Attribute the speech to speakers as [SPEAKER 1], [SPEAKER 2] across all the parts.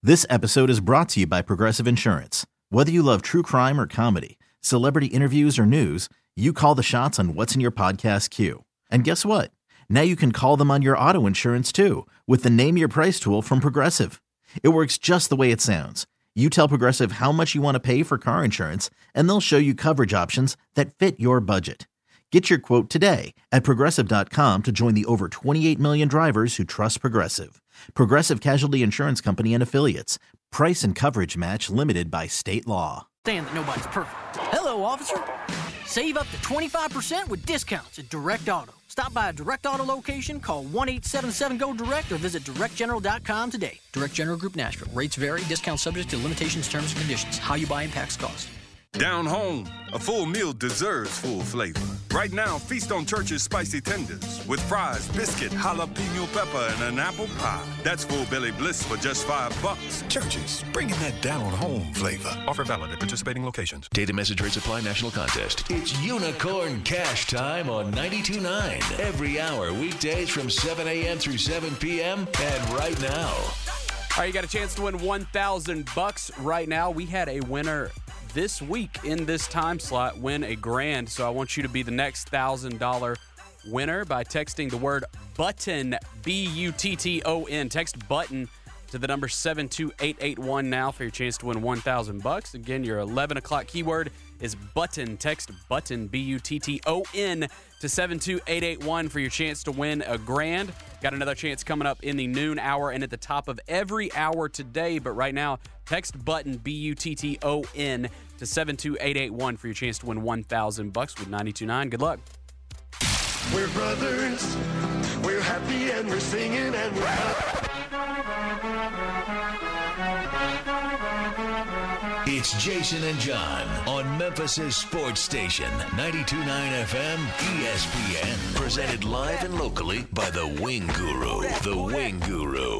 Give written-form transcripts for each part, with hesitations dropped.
[SPEAKER 1] This episode is brought to you by Progressive Insurance. Whether you love true crime or comedy, celebrity interviews or news, you call the shots on what's in your podcast queue. And guess what? Now you can call them on your auto insurance too with the Name Your Price tool from Progressive. It works just the way it sounds. You tell Progressive how much you want to pay for car insurance, and they'll show you coverage options that fit your budget. Get your quote today at Progressive.com to join the over 28 million drivers who trust Progressive. Progressive Casualty Insurance Company and Affiliates. Price and coverage match limited by state law.
[SPEAKER 2] Understand that nobody's perfect. Hello, officer. Save up to 25% with discounts at Direct Auto. Stop by a Direct Auto location, call 1-877-GO-DIRECT, or visit DirectGeneral.com today. Direct General Group Nashville. Rates vary. Discounts subject to limitations, terms, and conditions. How you buy impacts cost.
[SPEAKER 3] Down home, a full meal deserves full flavor. Right now, feast on Church's spicy tenders with fries, biscuit, jalapeno pepper, and an apple pie. That's full belly bliss for just $5.
[SPEAKER 4] Church's, bringing that down home flavor.
[SPEAKER 3] Offer valid at participating locations.
[SPEAKER 4] Data message rates apply. National contest. It's Unicorn Cash Time on 92.9. Every hour, weekdays from 7 a.m. through 7 p.m. And right now.
[SPEAKER 5] All right, you got a chance to win $1,000 right now. We had a winner this week in this time slot win a grand. So I want you to be the next $1,000 winner by texting the word BUTTON, B-U-T-T-O-N. Text BUTTON to the number 72881 now for your chance to win $1,000. Again, your 11 o'clock keyword is BUTTON. Text BUTTON, B-U-T-T-O-N to 72881 for your chance to win a grand. Got another chance coming up in the noon hour and at the top of every hour today. But right now, text BUTTON, B-U-T-T-O-N to 72881 for your chance to win $1,000 with 92.9. Good luck.
[SPEAKER 6] We're brothers. We're happy and we're singing and we're happy.
[SPEAKER 4] It's Jason and John on Memphis' sports station, 92.9 FM ESPN. Presented live and locally by the Wing Guru. The Wing Guru.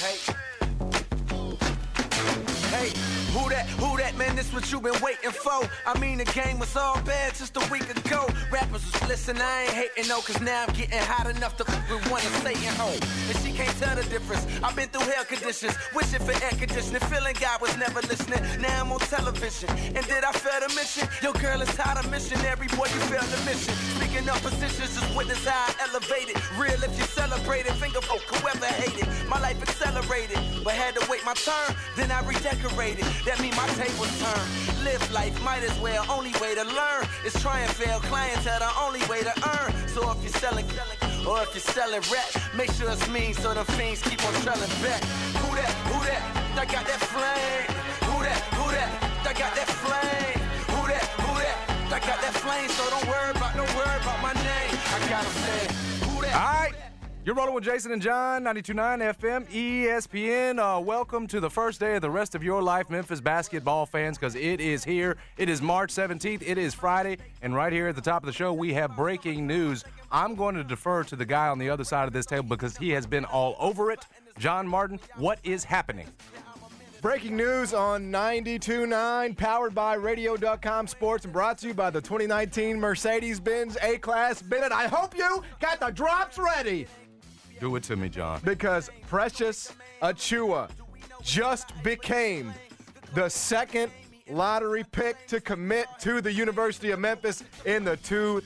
[SPEAKER 7] Who that, man, this what you been waiting for. I mean, the game was all bad just a week ago. Rappers was listening, I ain't hating no, cause now I'm getting hot enough to with one and Satan home. And she can't tell the difference. I've been through hell conditions, wishing for air conditioning, feeling God was never listening. Now I'm on television, and did I fail to mention? Your girl is tired of missionary, boy, you failed the mission. Speaking of positions, just witness how I elevated. Real if you celebrated, finger folk, whoever hated. My life accelerated, but had to wait my turn, then I redecorated. That mean my tables turn. Live life, might as well. Only way to learn is try and fail. Clientele, the only way to earn. So if you're selling, or if you're selling rap, make sure it's mean so the fiends keep on trailing back. Who that? I got that flame. Who that? I got that flame. Who that? I got that flame. So don't worry about my name. I got to say, who that?
[SPEAKER 8] All right. You're rolling with Jason and John, 92.9 FM, ESPN. Welcome to the first day of the rest of your life, Memphis basketball fans, because it is here. It is March 17th. It is Friday, and right here at the top of the show, we have breaking news. I'm going to defer to the guy on the other side of this table because he has been all over it. John Martin, what is happening?
[SPEAKER 9] Breaking news on 92.9, powered by Radio.com Sports and brought to you by the 2019 Mercedes-Benz A-Class Bennett. I hope you got the drops ready.
[SPEAKER 8] Do it to me, John.
[SPEAKER 9] Because Precious Achiuwa just became the second lottery pick to commit to the University of Memphis in the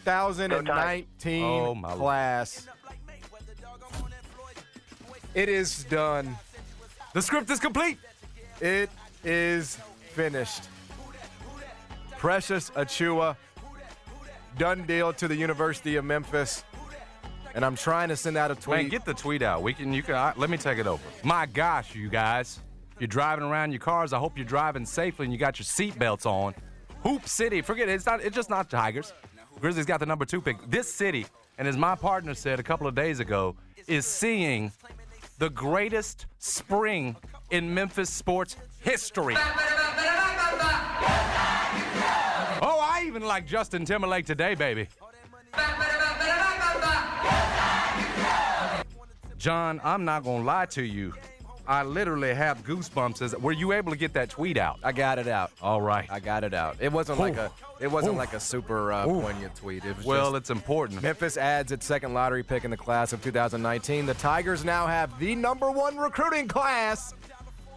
[SPEAKER 9] 2019 class. It is done.
[SPEAKER 8] The script is complete.
[SPEAKER 9] It is finished. Precious Achiuwa, done deal to the University of Memphis. And I'm trying to send out a tweet.
[SPEAKER 8] Man, get the tweet out. Let me take it over. My gosh, you guys. You're driving around your cars. I hope you're driving safely and you got your seatbelts on. Hoop City. Forget it. It's just not Tigers. Grizzlies got the number 2 pick. This city, and as my partner said a couple of days ago, is seeing the greatest spring in Memphis sports history. Oh, I even like Justin Timberlake today, baby. John, I'm not going to lie to you. I literally have goosebumps. Were you able to get that tweet out?
[SPEAKER 9] I got it out.
[SPEAKER 8] All right.
[SPEAKER 9] I got it out. It wasn't like a super poignant tweet. It was
[SPEAKER 8] it's important.
[SPEAKER 9] Memphis adds its second lottery pick in the class of 2019. The Tigers now have the number 1 recruiting class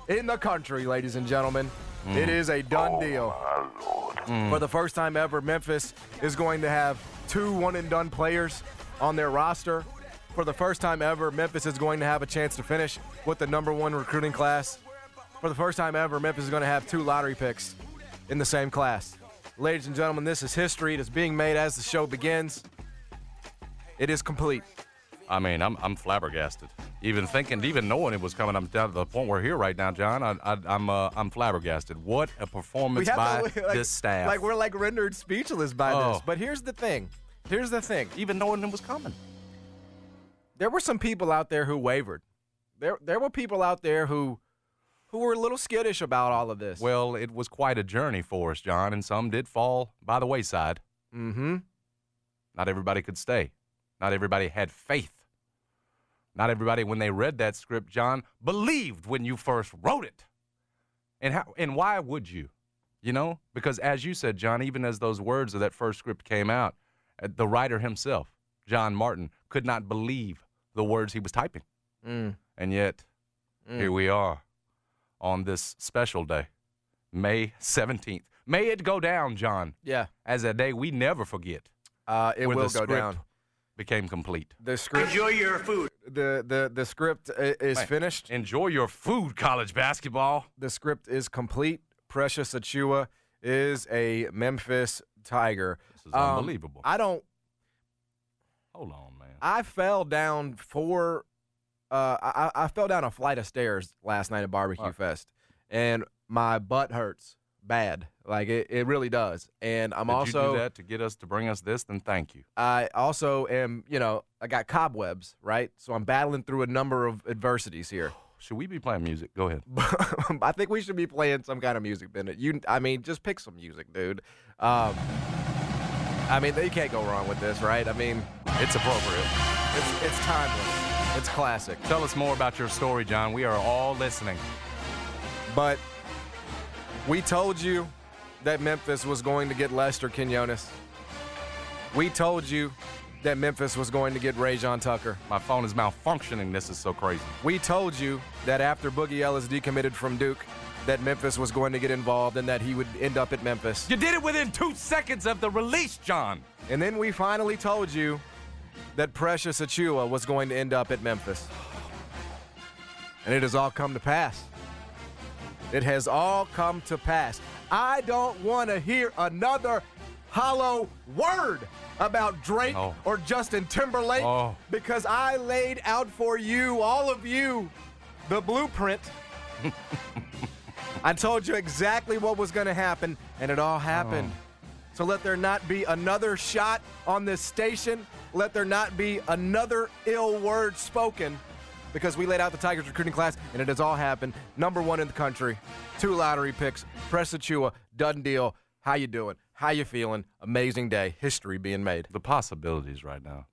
[SPEAKER 9] in the country, ladies and gentlemen. It is a done deal. For the first time ever, Memphis is going to have 2 one-and-done players on their roster. For the first time ever, Memphis is going to have a chance to finish with the number 1 recruiting class. For the first time ever, Memphis is going to have 2 lottery picks in the same class. Ladies and gentlemen, this is history. It is being made as the show begins. It is complete.
[SPEAKER 8] I mean, I'm flabbergasted. Even knowing it was coming, I'm down to the point we're here right now, John. I'm flabbergasted. What a performance by this staff.
[SPEAKER 9] Like, we're rendered speechless by this. But here's the thing.
[SPEAKER 8] Even knowing it was coming.
[SPEAKER 9] There were some people out there who wavered. There were people out there who were a little skittish about all of this.
[SPEAKER 8] Well, it was quite a journey for us, John, and some did fall by the wayside.
[SPEAKER 9] Mm-hmm.
[SPEAKER 8] Not everybody could stay. Not everybody had faith. Not everybody, when they read that script, John, believed when you first wrote it. And why would you? You know? Because as you said, John, even as those words of that first script came out, the writer himself, John Martin, could not believe the words he was typing. And yet, here we are on this special day, May 17th. May it go down, John.
[SPEAKER 9] Yeah.
[SPEAKER 8] As a day we never forget.
[SPEAKER 9] It will go down.
[SPEAKER 8] Became complete.
[SPEAKER 9] The script.
[SPEAKER 6] Enjoy your food.
[SPEAKER 9] The script is finished.
[SPEAKER 8] Enjoy your food, college basketball.
[SPEAKER 9] The script is complete. Precious Achiuwa is a Memphis Tiger.
[SPEAKER 8] This is unbelievable.
[SPEAKER 9] Hold
[SPEAKER 8] on, man.
[SPEAKER 9] I fell down I fell down a flight of stairs last night at Barbecue Fest, and my butt hurts bad. Like, it really does. And
[SPEAKER 8] Did you do that to bring us this? Then thank you.
[SPEAKER 9] I also am, I got cobwebs, right? So I'm battling through a number of adversities here.
[SPEAKER 8] Should we be playing music? Go ahead.
[SPEAKER 9] I think we should be playing some kind of music, Bennett. Just pick some music, dude. You can't go wrong with this, right? I mean,
[SPEAKER 8] it's appropriate.
[SPEAKER 9] It's timeless. It's classic.
[SPEAKER 8] Tell us more about your story, John. We are all listening.
[SPEAKER 9] But we told you that Memphis was going to get Lester Quinones. We told you that Memphis was going to get Rajon Tucker.
[SPEAKER 8] My phone is malfunctioning. This is so crazy.
[SPEAKER 9] We told you that after Boogie Ellis decommitted from Duke, that Memphis was going to get involved and that he would end up at Memphis.
[SPEAKER 8] You did it within 2 seconds of the release, John.
[SPEAKER 9] And then we finally told you that Precious Achiuwa was going to end up at Memphis. And it has all come to pass. It has all come to pass. I don't want to hear another hollow word about Drake or Justin Timberlake because I laid out for you, all of you, the blueprint. I told you exactly what was going to happen, and it all happened. So let there not be another shot on this station. Let there not be another ill word spoken, because we laid out the Tigers recruiting class, and it has all happened. Number 1 in the country, 2 lottery picks, Precious Achiuwa, done deal. How you doing? How you feeling? Amazing day. History being made.
[SPEAKER 8] The possibilities right now.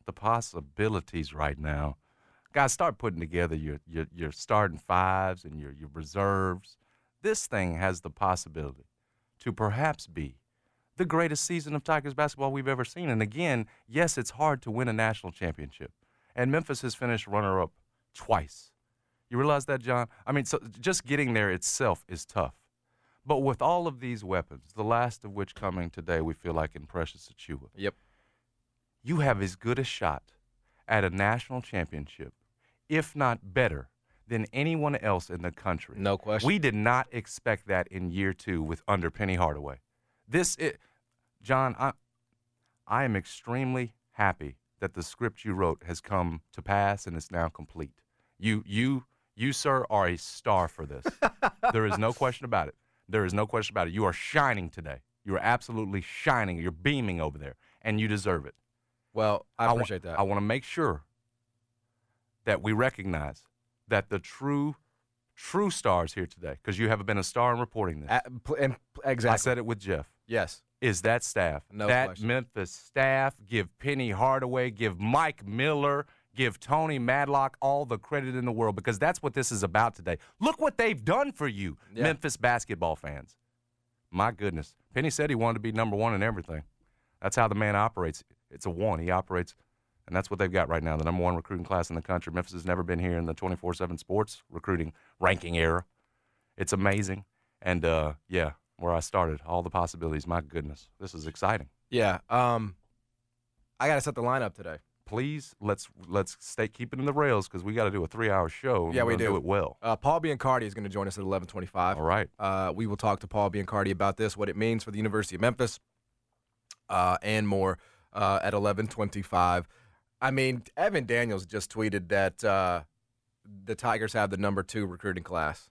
[SPEAKER 8] Guys, start putting together your starting fives and your reserves. This thing has the possibility to perhaps be the greatest season of Tigers basketball we've ever seen. And again, yes, it's hard to win a national championship. And Memphis has finished runner-up twice. You realize that, John? I mean, so just getting there itself is tough. But with all of these weapons, the last of which coming today, we feel like in Precious Achiuwa.
[SPEAKER 9] Yep.
[SPEAKER 8] You have as good a shot at a national championship, if not better, than anyone else in the country.
[SPEAKER 9] No question.
[SPEAKER 8] We did not expect that in year 2 under Penny Hardaway. John, I am extremely happy that the script you wrote has come to pass and is now complete. You, sir, are a star for this. There is no question about it. You are shining today. You are absolutely shining. You're beaming over there, and you deserve it.
[SPEAKER 9] Well, I appreciate that.
[SPEAKER 8] I want to make sure that we recognize that the true stars here today, because you have been a star in reporting this.
[SPEAKER 9] Exactly.
[SPEAKER 8] I said it with Jeff.
[SPEAKER 9] Yes.
[SPEAKER 8] Is that staff.
[SPEAKER 9] No
[SPEAKER 8] that
[SPEAKER 9] question.
[SPEAKER 8] Memphis staff. Give Penny Hardaway, give Mike Miller, give Tony Madlock all the credit in the world, because that's what this is about today. Look what they've done for you, Memphis basketball fans. My goodness. Penny said he wanted to be number 1 in everything. That's how the man operates. It's a one. He operates, and that's what they've got right now, the number 1 recruiting class in the country. Memphis has never been here in the 24/7 sports recruiting ranking era. It's amazing. And, where I started, all the possibilities. My goodness, this is exciting.
[SPEAKER 9] Yeah. I got to set the lineup today.
[SPEAKER 8] Please, let's keep it in the rails because we got to do a 3-hour show.
[SPEAKER 9] Yeah, we
[SPEAKER 8] do it well.
[SPEAKER 9] Paul Biancardi is going to join us at 11:25.
[SPEAKER 8] All right.
[SPEAKER 9] We will talk to Paul Biancardi about this, what it means for the University of Memphis, and more at 11:25. I mean, Evan Daniels just tweeted that the Tigers have the number 2 recruiting class.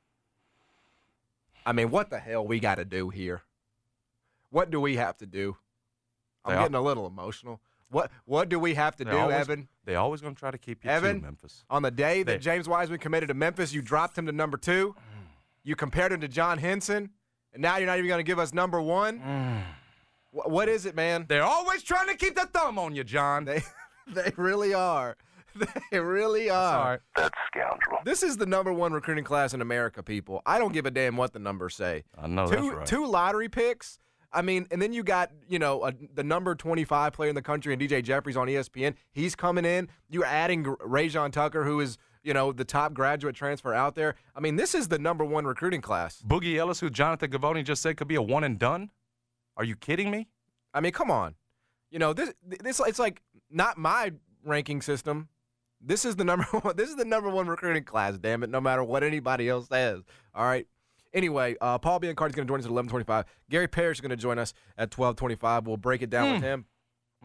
[SPEAKER 9] I mean, what the hell we got to do here? What do we have to do? I'm getting a little emotional. What do we have to do, Evan?
[SPEAKER 8] They're always going to try to keep you
[SPEAKER 9] Evan,
[SPEAKER 8] to Memphis.
[SPEAKER 9] On the day that James Wiseman committed to Memphis, you dropped him to number 2. You compared him to John Henson, and now you're not even going to give us number 1. What is it, man?
[SPEAKER 8] They're always trying to keep the thumb on you, John.
[SPEAKER 9] They really are. They really are.
[SPEAKER 8] All right.
[SPEAKER 6] That scoundrel.
[SPEAKER 9] This is the number 1 recruiting class in America, people. I don't give a damn what the numbers say.
[SPEAKER 8] I know that's right.
[SPEAKER 9] 2 lottery picks. I mean, and then you got, the number 25 player in the country, and DJ Jeffries on ESPN. He's coming in. You're adding Rajon Tucker, who is, the top graduate transfer out there. I mean, this is the number 1 recruiting class.
[SPEAKER 8] Boogie Ellis, who Jonathan Givony just said could be a one and done. Are you kidding me?
[SPEAKER 9] I mean, come on. This it's like not my ranking system. This is the number 1. This is the number 1 recruiting class. Damn it! No matter what anybody else says. All right. Anyway, Paul Biancardi is going to join us at 11:25. Gary Parrish is going to join us at 12:25. We'll break it down with him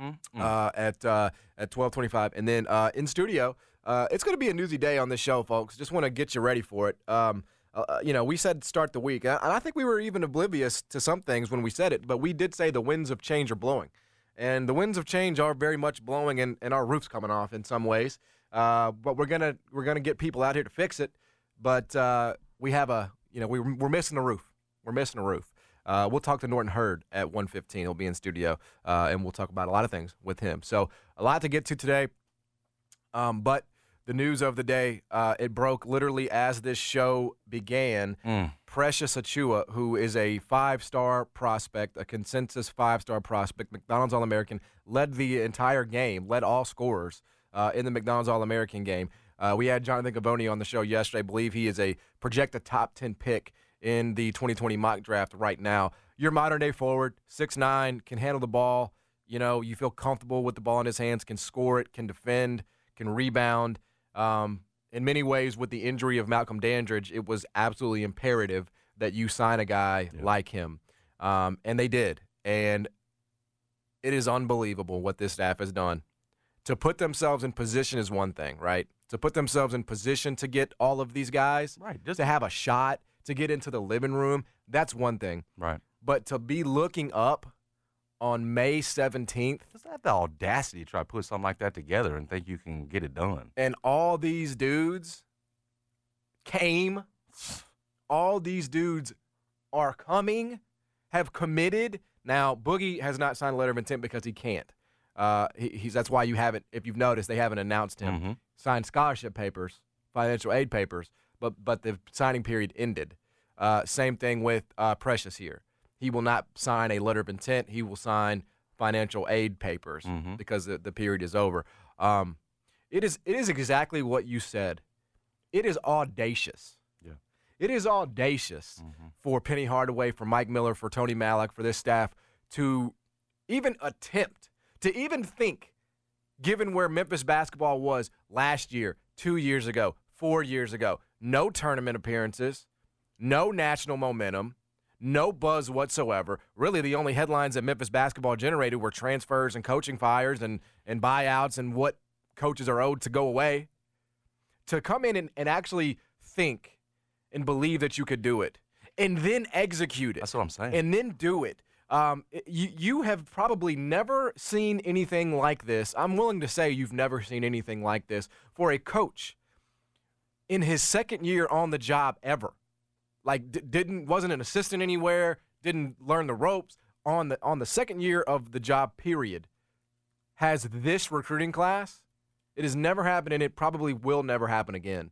[SPEAKER 9] at 12:25, and then in studio, it's going to be a newsy day on this show, folks. Just want to get you ready for it. We said start the week, and I think we were even oblivious to some things when we said it, but we did say the winds of change are blowing, and the winds of change are very much blowing, and our roof's coming off in some ways. But we're gonna get people out here to fix it, but we have we're missing a roof. We're missing a roof. We'll talk to Norton Hurd at 1:15. He'll be in studio, and we'll talk about a lot of things with him. So a lot to get to today. But the news of the day, it broke literally as this show began. Precious Achiuwa, who is a 5-star prospect, a consensus 5-star prospect, McDonald's All-American, led the entire game, led all scorers in the McDonald's All-American game. We had Jonathan Givony on the show yesterday. I believe he is a projected top 10 pick in the 2020 mock draft right now. Your modern-day forward, 6'9", can handle the ball. You feel comfortable with the ball in his hands, can score it, can defend, can rebound. In many ways, with the injury of Malcolm Dandridge, it was absolutely imperative that you sign a guy like him. And they did. And it is unbelievable what this staff has done. To put themselves in position is one thing, right? To put themselves in position to get all of these guys,
[SPEAKER 8] right?
[SPEAKER 9] To have a shot, to get into the living room, that's one thing.
[SPEAKER 8] Right.
[SPEAKER 9] But to be looking up on May 17th.
[SPEAKER 8] Just have the audacity to try to put something like that together and think you can get it done.
[SPEAKER 9] And all these dudes came. All these dudes are coming, have committed. Now, Boogie has not signed a letter of intent because he can't. That's why you haven't, if you've noticed, they haven't announced him. Signed scholarship papers, financial aid papers, but the signing period ended. Same thing with Precious here. He will not sign a letter of intent. He will sign financial aid papers because the period is over. It is exactly what you said. It is audacious.
[SPEAKER 8] Yeah.
[SPEAKER 9] It is audacious for Penny Hardaway, for Mike Miller, for Tony Mallock, for this staff to even attempt, to even think, given where Memphis basketball was last year, 2 years ago, 4 years ago, no tournament appearances, no national momentum, no buzz whatsoever. Really, the only headlines that Memphis basketball generated were transfers and coaching fires and buyouts and what coaches are owed to go away. To come in and actually think and believe that you could do it and then execute it.
[SPEAKER 8] That's what I'm saying.
[SPEAKER 9] And then do it. You have probably never seen anything like this. I'm willing to say you've never seen anything like this for a coach in his second year on the job ever. Like wasn't an assistant anywhere, didn't learn the ropes on the second year of the job period. Has this recruiting class? It has never happened, and it probably will never happen again.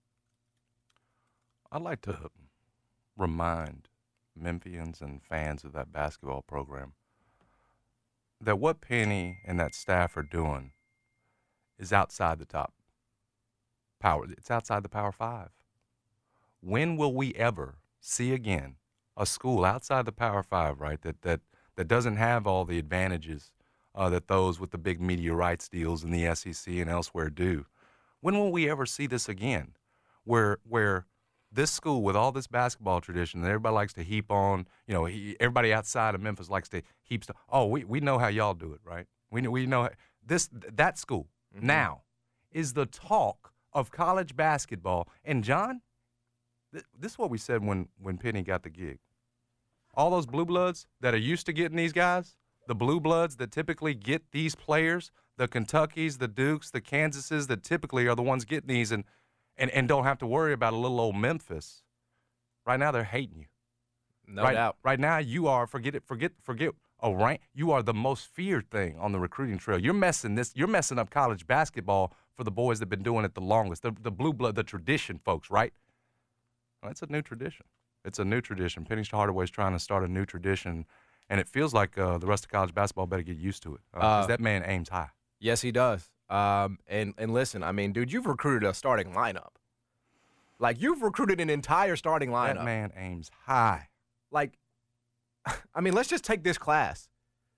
[SPEAKER 8] I'd like to remind Memphians and fans of that basketball program that what Penny and that staff are doing is outside the top power. It's outside the Power Five. When will we ever see again a school outside the Power Five, right, that doesn't have all the advantages that those with the big media rights deals in the SEC and elsewhere do. When will we ever see this again, where this school with all this basketball tradition that everybody likes to heap on, everybody outside of Memphis likes to heap stuff. Oh, we know how y'all do it, right? We know that school now is the talk of college basketball. And John, this is what we said when Penny got the gig. All those blue bloods that are used to getting these guys, the blue bloods that typically get these players, the Kentuckys, the Dukes, the Kansases that typically are the ones getting these and don't have to worry about a little old Memphis. Right now they're hating you.
[SPEAKER 9] No doubt.
[SPEAKER 8] Right now you are, forget a rank. You are the most feared thing on the recruiting trail. You're messing up college basketball for the boys that have been doing it the longest. The blue blood, the tradition folks, right? Well, it's a new tradition. It's a new tradition. Penny Hardaway's trying to start a new tradition, and it feels like the rest of college basketball better get used to it because that man aims high.
[SPEAKER 9] Yes, he does. And listen, I mean, dude, you've recruited a starting lineup. Like, you've recruited an entire starting lineup.
[SPEAKER 8] That man aims high.
[SPEAKER 9] Like, I mean, let's just take this class.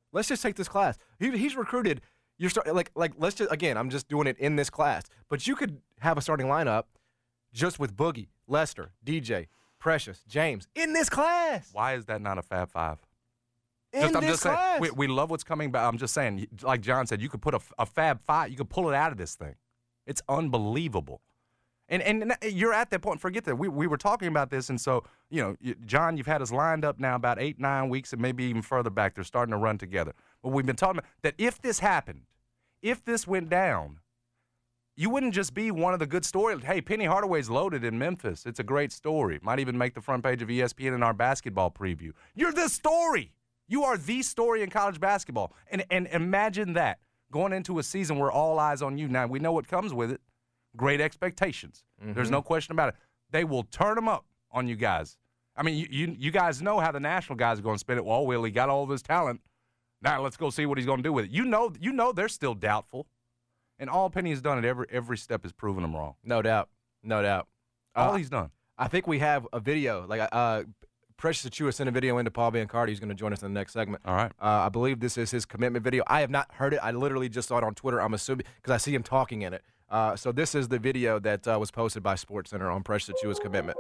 [SPEAKER 9] He's recruited. Let's just, again, I'm just doing it in this class. But you could have a starting lineup just with Boogie, Lester, DJ, Precious, James in this class.
[SPEAKER 8] Why is that not a Fab Five?
[SPEAKER 9] I'm just class.
[SPEAKER 8] Saying, we love what's coming back. I'm just saying, like John said, you could put a Fab Five. You could pull it out of this thing. It's unbelievable. And you're at that point. Forget that. We were talking about this, and so, John, you've had us lined up now about 8-9 weeks and maybe even further back. They're starting to run together. But we've been talking about that if this happened, if this went down, you wouldn't just be one of the good stories. Hey, Penny Hardaway's loaded in Memphis. It's a great story. Might even make the front page of ESPN in our basketball preview. You're the story. You are the story in college basketball. And imagine that going into a season where all eyes on you. Now, we know what comes with it. Great expectations. Mm-hmm. There's no question about it. They will turn them up on you guys. I mean, you guys know how the national guys are going to spin it. Well, he got all this talent. Now let's go see what he's going to do with it. You know they're still doubtful. And all Penny has done at every step is proving them wrong.
[SPEAKER 9] No doubt.
[SPEAKER 8] All he's done.
[SPEAKER 9] I think we have a video. Precious Achiuwa sent a video into Paul Biancardi. He's going to join us in the next segment.
[SPEAKER 8] All right.
[SPEAKER 9] I believe this is his commitment video. I have not heard it. I literally just saw it on Twitter, I'm assuming, because I see him talking in it. So this is the video that was posted by SportsCenter on Precious Achiuwa's commitment.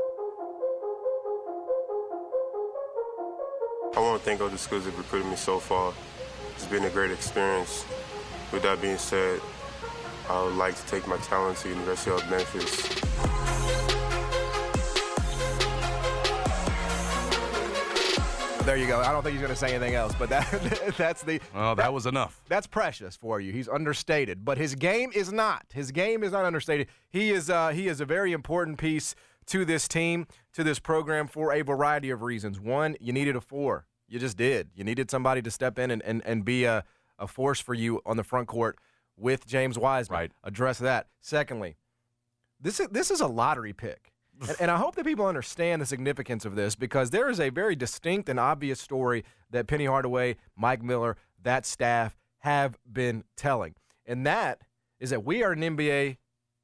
[SPEAKER 10] I want to thank all the schools that recruited me so far. It's been a great experience. With that being said, I would like to take my talent to the University of Memphis.
[SPEAKER 9] There you go. I don't think he's going to say anything else, but that's the.
[SPEAKER 8] Well, that was enough.
[SPEAKER 9] That's Precious for you. He's understated, but his game is not. His game is not understated. He is a very important piece to this team, to this program for a variety of reasons. One, you needed a four. You just did. You needed somebody to step in and be a force for you on the front court with James Wiseman.
[SPEAKER 8] Right.
[SPEAKER 9] Address that. Secondly, this is a lottery pick. And I hope that people understand the significance of this, because there is a very distinct and obvious story that Penny Hardaway, Mike Miller, that staff have been telling. And that is that we are an NBA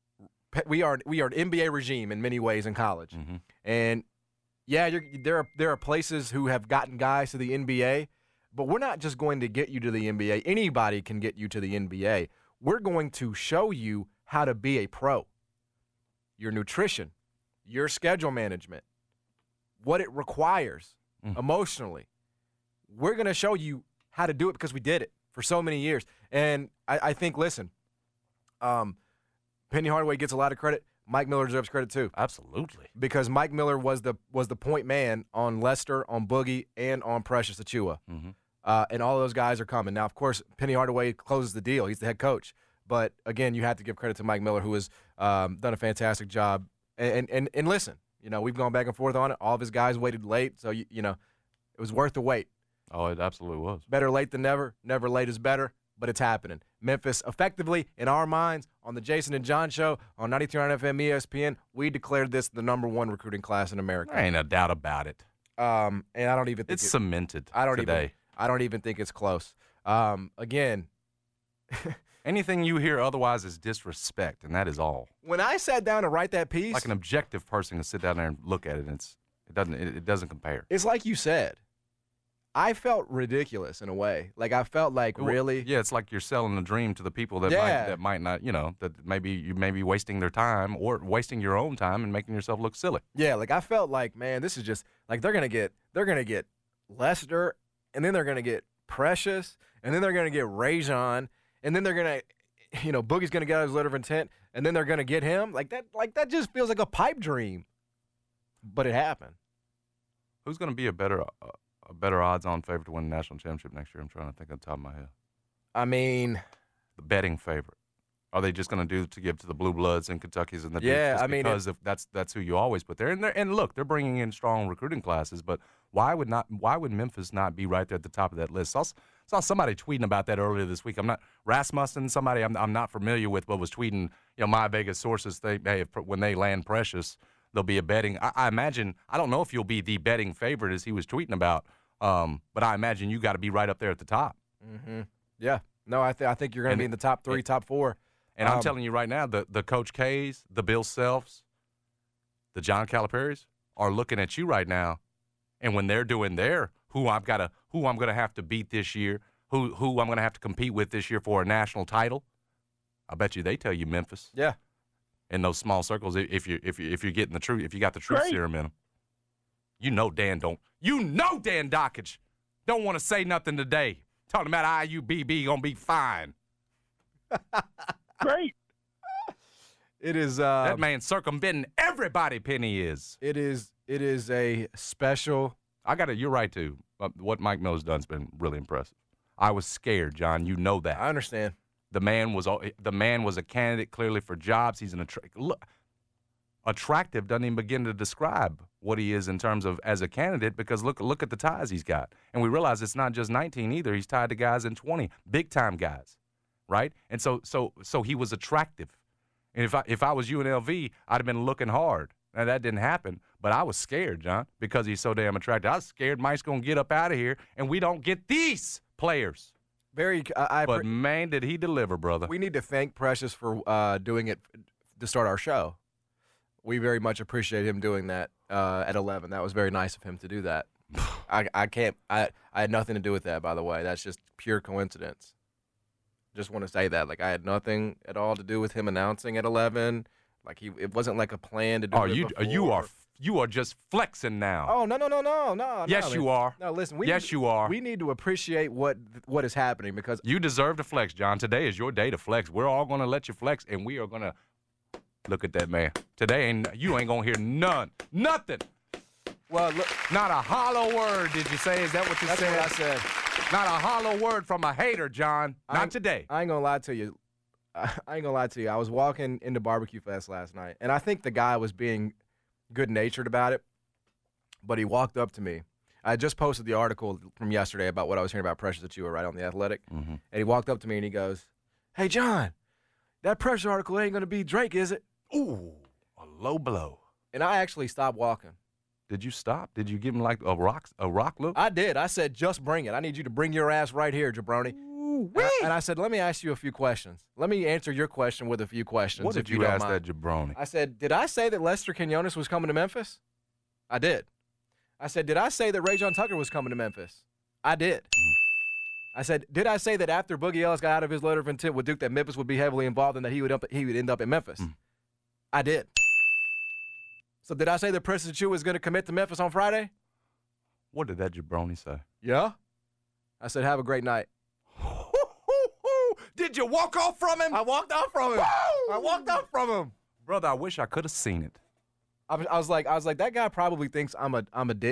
[SPEAKER 9] regime in many ways in college.
[SPEAKER 8] Mm-hmm.
[SPEAKER 9] And yeah, there are places who have gotten guys to the NBA, but we're not just going to get you to the NBA. Anybody can get you to the NBA. We're going to show you how to be a pro. Your nutrition, your schedule management, what it requires emotionally. We're going to show you how to do it because we did it for so many years. And I think, listen, Penny Hardaway gets a lot of credit. Mike Miller deserves credit too.
[SPEAKER 8] Absolutely.
[SPEAKER 9] Because Mike Miller was the point man on Lester, on Boogie, and on Precious Achiuwa.
[SPEAKER 8] Mm-hmm.
[SPEAKER 9] And all of those guys are coming. Now, of course, Penny Hardaway closes the deal. He's the head coach. But, again, you have to give credit to Mike Miller, who has done a fantastic job. And listen, we've gone back and forth on it. All of his guys waited late, so, it was worth the wait.
[SPEAKER 8] Oh, it absolutely was.
[SPEAKER 9] Better late than never. Never late is better, but it's happening. Memphis, effectively, in our minds, on the Jason and John Show, on 92.9 FM ESPN, we declared this the #1 recruiting class in America.
[SPEAKER 8] There ain't a doubt about it.
[SPEAKER 9] And I don't even think
[SPEAKER 8] it's cemented
[SPEAKER 9] today. I don't even think it's close. Again,
[SPEAKER 8] anything you hear otherwise is disrespect, and that is all.
[SPEAKER 9] When I sat down to write that piece,
[SPEAKER 8] like an objective person can sit down there and look at it, and It doesn't compare.
[SPEAKER 9] It's like you said. I felt ridiculous in a way. Like I felt like really.
[SPEAKER 8] Yeah, it's like you're selling a dream to the people that might not, that maybe you may be wasting their time or wasting your own time and making yourself look silly.
[SPEAKER 9] Yeah, like I felt like, man, this is just like they're gonna get Lester, and then they're gonna get Precious, and then they're gonna get Rajon, and then they're gonna, Boogie's gonna get out his letter of intent, and then they're gonna get him. Like that just feels like a pipe dream. But it happened.
[SPEAKER 8] Who's gonna be a better odds-on favorite to win the national championship next year? I'm trying to think on the top of my head.
[SPEAKER 9] I mean,
[SPEAKER 8] the betting favorite. Are they just going to give to the Blue Bloods and Kentuckys and the
[SPEAKER 9] Dukes?
[SPEAKER 8] Yeah, because that's who you always put there. And look, they're bringing in strong recruiting classes, but why would Memphis not be right there at the top of that list? Saw somebody tweeting about that earlier this week. I'm not Rasmussen, somebody I'm not familiar with, but was tweeting. My Vegas sources when they land Precious, there'll be a betting. I imagine. I don't know if you'll be the betting favorite as he was tweeting about. But I imagine you got to be right up there at the top.
[SPEAKER 9] Mm-hmm. Yeah. No, I think you're going to be in the top 3, top 4.
[SPEAKER 8] And I'm telling you right now, the Coach K's, the Bill Selfs, the John Calipari's are looking at you right now, and when they're doing their who I'm going to have to beat this year, who I'm going to have to compete with this year for a national title, I bet you they tell you Memphis.
[SPEAKER 9] Yeah.
[SPEAKER 8] In those small circles, if you're getting the truth, if you got the truth serum in them. Dan Dockage don't want to say nothing today. Talking about IUBB going to be fine.
[SPEAKER 11] Great.
[SPEAKER 9] It is.
[SPEAKER 8] That man circumventing everybody, Penny is.
[SPEAKER 9] It is a special.
[SPEAKER 8] You're right, too. What Mike Miller's done has been really impressive. I was scared, John. You know that.
[SPEAKER 9] I understand.
[SPEAKER 8] The man was a candidate clearly for jobs. He's attractive doesn't even begin to describe what he is in terms of as a candidate, because look at the ties he's got. And we realize it's not just 19 either. He's tied to guys in 20, big-time guys, right? And so he was attractive. And if I was UNLV, I'd have been looking hard. Now, that didn't happen, but I was scared, John, because he's so damn attractive. I was scared Mike's going to get up out of here, and we don't get these players. But, man, did he deliver, brother.
[SPEAKER 9] We need to thank Precious for doing it to start our show. We very much appreciate him doing that at 11. That was very nice of him to do that. I had nothing to do with that, by the way. That's just pure coincidence. Just want to say that. Like, I had nothing at all to do with him announcing at 11. Like, it wasn't like a plan to do it before.
[SPEAKER 8] You are just flexing now.
[SPEAKER 9] Oh, no.
[SPEAKER 8] Yes, you are.
[SPEAKER 9] No, listen.
[SPEAKER 8] You are.
[SPEAKER 9] We need to appreciate what is happening, because
[SPEAKER 8] you deserve to flex, John. Today is your day to flex. We're all going to let you flex, and we are going to look at that, man. Today, you ain't going to hear nothing.
[SPEAKER 9] Well, look,
[SPEAKER 8] not a hollow word, did you say? Is that what you said?
[SPEAKER 9] That's what I said.
[SPEAKER 8] Not a hollow word from a hater, John. Not today.
[SPEAKER 9] I ain't going to lie to you. I was walking into Barbecue Fest last night, and I think the guy was being good-natured about it, but he walked up to me. I just posted the article from yesterday about what I was hearing about Precious Achiuwa, right, on The Athletic.
[SPEAKER 8] Mm-hmm.
[SPEAKER 9] And he walked up to me and he goes, "Hey, John, that Precious article ain't going to be Drake, is it?"
[SPEAKER 8] Ooh, a low blow.
[SPEAKER 9] And I actually stopped walking.
[SPEAKER 8] Did you stop? Did you give him like a rock look?
[SPEAKER 9] I did. I said, "Just bring it. I need you to bring your ass right here, jabroni." And I said, "Let me ask you a few questions. Let me answer your question with a few questions."
[SPEAKER 8] What did you ask that jabroni?
[SPEAKER 9] I said, "Did I say that Lester Quinones was coming to Memphis?" I did. I said, "Did I say that Rajon Tucker was coming to Memphis?" I did. I said, "Did I say that after Boogie Ellis got out of his letter of intent with Duke that Memphis would be heavily involved and that he would end up in Memphis?" I did. So did I say that Precious Achiuwa is going to commit to Memphis on Friday?
[SPEAKER 8] What did that jabroni say?
[SPEAKER 9] Yeah. I said, "Have a great night."
[SPEAKER 8] Did you walk off from him?
[SPEAKER 9] I walked off from him.
[SPEAKER 8] Woo!
[SPEAKER 9] I walked off from him.
[SPEAKER 8] Brother, I wish I could have seen it.
[SPEAKER 9] I was like, that guy probably thinks I'm an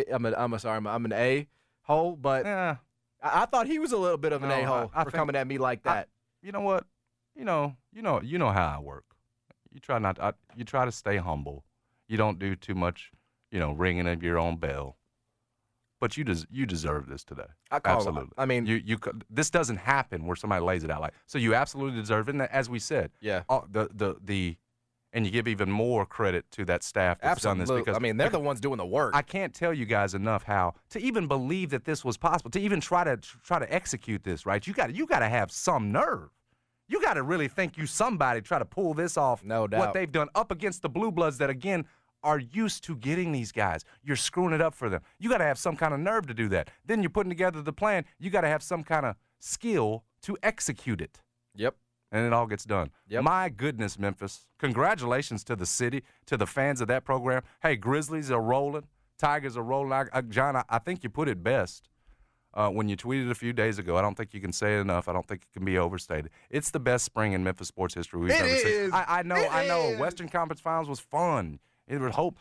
[SPEAKER 9] a-hole, but
[SPEAKER 8] yeah.
[SPEAKER 9] I thought he was a little bit of an a-hole for coming at me like that.
[SPEAKER 8] You know what? You know how I work. You try to stay humble. You don't do too much, ringing of your own bell. But you deserve this today. Absolutely.
[SPEAKER 9] I mean,
[SPEAKER 8] this doesn't happen where somebody lays it out like. So you absolutely deserve it. And as we said,
[SPEAKER 9] yeah.
[SPEAKER 8] And you give even more credit to that staff that's done this, because
[SPEAKER 9] they're the ones doing the work.
[SPEAKER 8] I can't tell you guys enough how to even believe that this was possible, to even try to execute this, right? You got to have some nerve. You got to really think you somebody try to pull this off.
[SPEAKER 9] No doubt.
[SPEAKER 8] What they've done up against the Blue Bloods that, again, are used to getting these guys. You're screwing it up for them. You got to have some kind of nerve to do that. Then you're putting together the plan. You got to have some kind of skill to execute it.
[SPEAKER 9] Yep.
[SPEAKER 8] And it all gets done.
[SPEAKER 9] Yep.
[SPEAKER 8] My goodness, Memphis. Congratulations to the city, to the fans of that program. Hey, Grizzlies are rolling. Tigers are rolling. John, I think you put it best when you tweeted a few days ago. I don't think you can say it enough. I don't think it can be overstated. It's the best spring in Memphis sports history we've ever seen. I know. Western Conference Finals was fun. It would hope,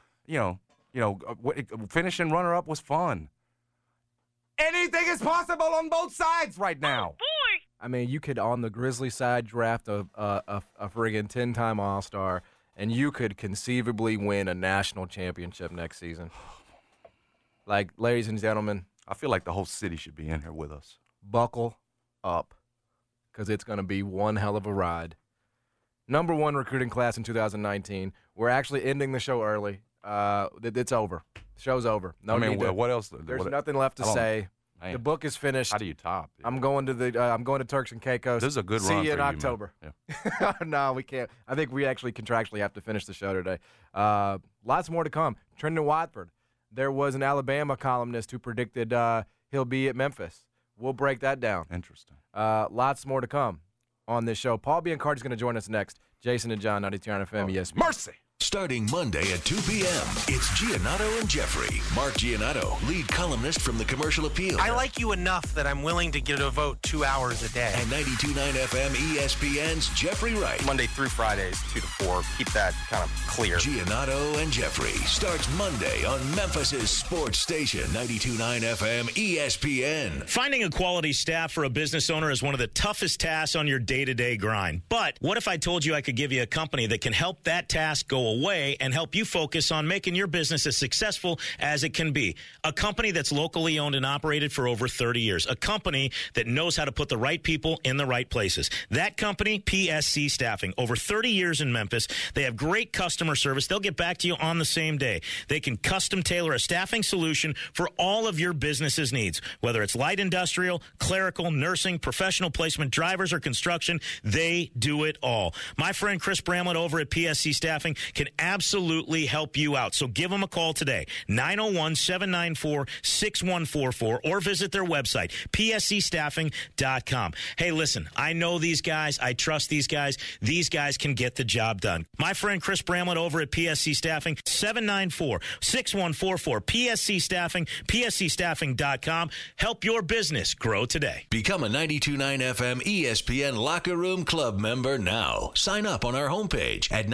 [SPEAKER 8] finishing runner-up was fun. Anything is possible on both sides right now.
[SPEAKER 9] I mean, you could, on the Grizzlies side, draft a friggin' 10-time All-Star, and you could conceivably win a national championship next season. Like, ladies and gentlemen,
[SPEAKER 8] I feel like the whole city should be in here with us.
[SPEAKER 9] Buckle up, because it's going to be one hell of a ride. Number 1 recruiting class in 2019. We're actually ending the show early. It's over. The show's over.
[SPEAKER 8] What else?
[SPEAKER 9] There's nothing left to say. Man. The book is finished.
[SPEAKER 8] How do you top? Yeah.
[SPEAKER 9] I'm going to Turks and Caicos.
[SPEAKER 8] This is a good run.
[SPEAKER 9] See you in
[SPEAKER 8] for
[SPEAKER 9] October.
[SPEAKER 8] Yeah.
[SPEAKER 9] No, we can't. I think we actually contractually have to finish the show today. Lots more to come. Trendon Watford. There was an Alabama columnist who predicted he'll be at Memphis. We'll break that down.
[SPEAKER 8] Interesting.
[SPEAKER 9] Lots more to come on this show. Paul Biancardi is going to join us next. Jason and John, 92.9 FM, ESPN.
[SPEAKER 8] Mercy.
[SPEAKER 4] Starting Monday at 2 p.m., it's Giannotto and Jeffrey. Mark Giannotto, lead columnist from the Commercial Appeal.
[SPEAKER 11] I like you enough that I'm willing to get a vote 2 hours a day.
[SPEAKER 4] And 92.9 FM ESPN's Jeffrey Wright.
[SPEAKER 11] Monday through Fridays, 2 to 4. Keep that kind of clear.
[SPEAKER 4] Giannotto and Jeffrey starts Monday on Memphis's sports station, 92.9 FM ESPN.
[SPEAKER 12] Finding a quality staff for a business owner is one of the toughest tasks on your day-to-day grind. But what if I told you I could give you a company that can help that task go away and help you focus on making your business as successful as it can be? A company that's locally owned and operated for over 30 years. A company that knows how to put the right people in the right places. That company, PSC Staffing. Over 30 years in Memphis. They have great customer service. They'll get back to you on the same day. They can custom tailor a staffing solution for all of your business's needs. Whether it's light industrial, clerical, nursing, professional placement, drivers, or construction, they do it all. My friend Chris Bramlett over at PSC Staffing can absolutely help you out. So give them a call today, 901-794-6144, or visit their website, pscstaffing.com. Hey, listen, I know these guys. I trust these guys. These guys can get the job done. My friend Chris Bramlett over at PSC Staffing, 794-6144, PSC Staffing, pscstaffing.com. Help your business grow today.
[SPEAKER 4] Become a 92.9 FM ESPN Locker Room Club member now. Sign up on our homepage at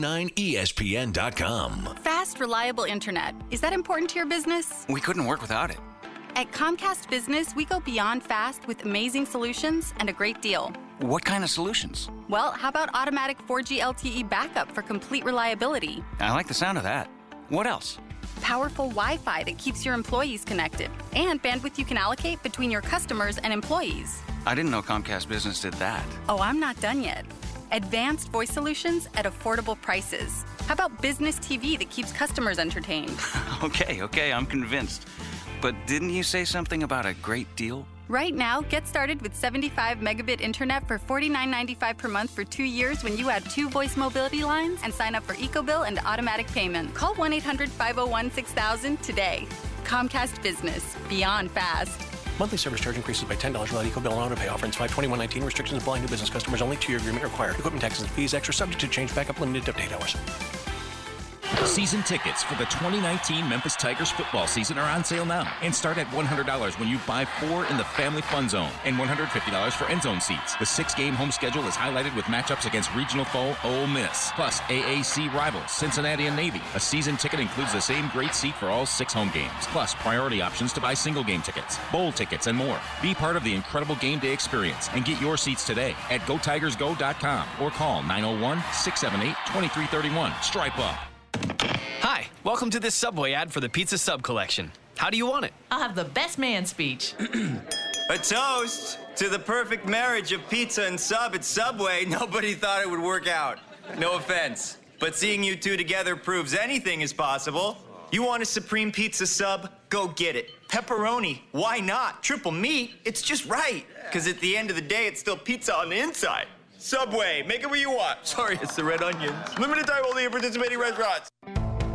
[SPEAKER 4] 929ESPN.com.
[SPEAKER 13] Fast, reliable internet. Is that important to your business?
[SPEAKER 14] We couldn't work without it.
[SPEAKER 13] At Comcast Business, we go beyond fast with amazing solutions and a great deal.
[SPEAKER 14] What kind of solutions?
[SPEAKER 13] Well, how about automatic 4G LTE backup for complete reliability?
[SPEAKER 14] I like the sound of that. What else?
[SPEAKER 13] Powerful Wi-Fi that keeps your employees connected, and bandwidth you can allocate between your customers and employees.
[SPEAKER 14] I didn't know Comcast Business did that.
[SPEAKER 13] Oh, I'm not done yet. Advanced voice solutions at affordable prices. How about business TV that keeps customers entertained?
[SPEAKER 14] Okay, I'm convinced. But didn't you say something about a great deal?
[SPEAKER 13] Right now, get started with 75 megabit internet for $49.95 per month for 2 years when you add 2 voice mobility lines and sign up for EcoBill and automatic payment. Call 1-800-501-6000 today. Comcast Business. Beyond fast.
[SPEAKER 2] Monthly service charge increases by $10 without EcoBill and autopay. Offer ends 5/21/19. Restrictions apply. New business customers only. 2-year agreement required. Equipment taxes and fees extra. Subject to change. Backup limited up to 8 hours.
[SPEAKER 15] Season tickets for the 2019 Memphis Tigers football season are on sale now and start at $100 when you buy 4 in the Family Fun Zone and $150 for end zone seats. The 6-game home schedule is highlighted with matchups against regional foe Ole Miss, plus AAC rivals Cincinnati and Navy. A season ticket includes the same great seat for all 6 home games, plus priority options to buy single game tickets, bowl tickets, and more. Be part of the incredible game day experience and get your seats today at GoTigersGo.com or call 901-678-2331. Stripe up.
[SPEAKER 16] Hi, welcome to this Subway ad for the Pizza Sub Collection. How do you want it?
[SPEAKER 17] I'll have the best man speech.
[SPEAKER 18] A toast to the perfect marriage of pizza and sub at Subway. Nobody thought it would work out. No offense. But seeing you two together proves anything is possible. You want a Supreme Pizza Sub? Go get it. Pepperoni, why not? Triple meat, it's just right. Because at the end of the day, it's still pizza on the inside. Subway, make it where you want. Sorry, it's the red onions. Limited time only at participating restaurants.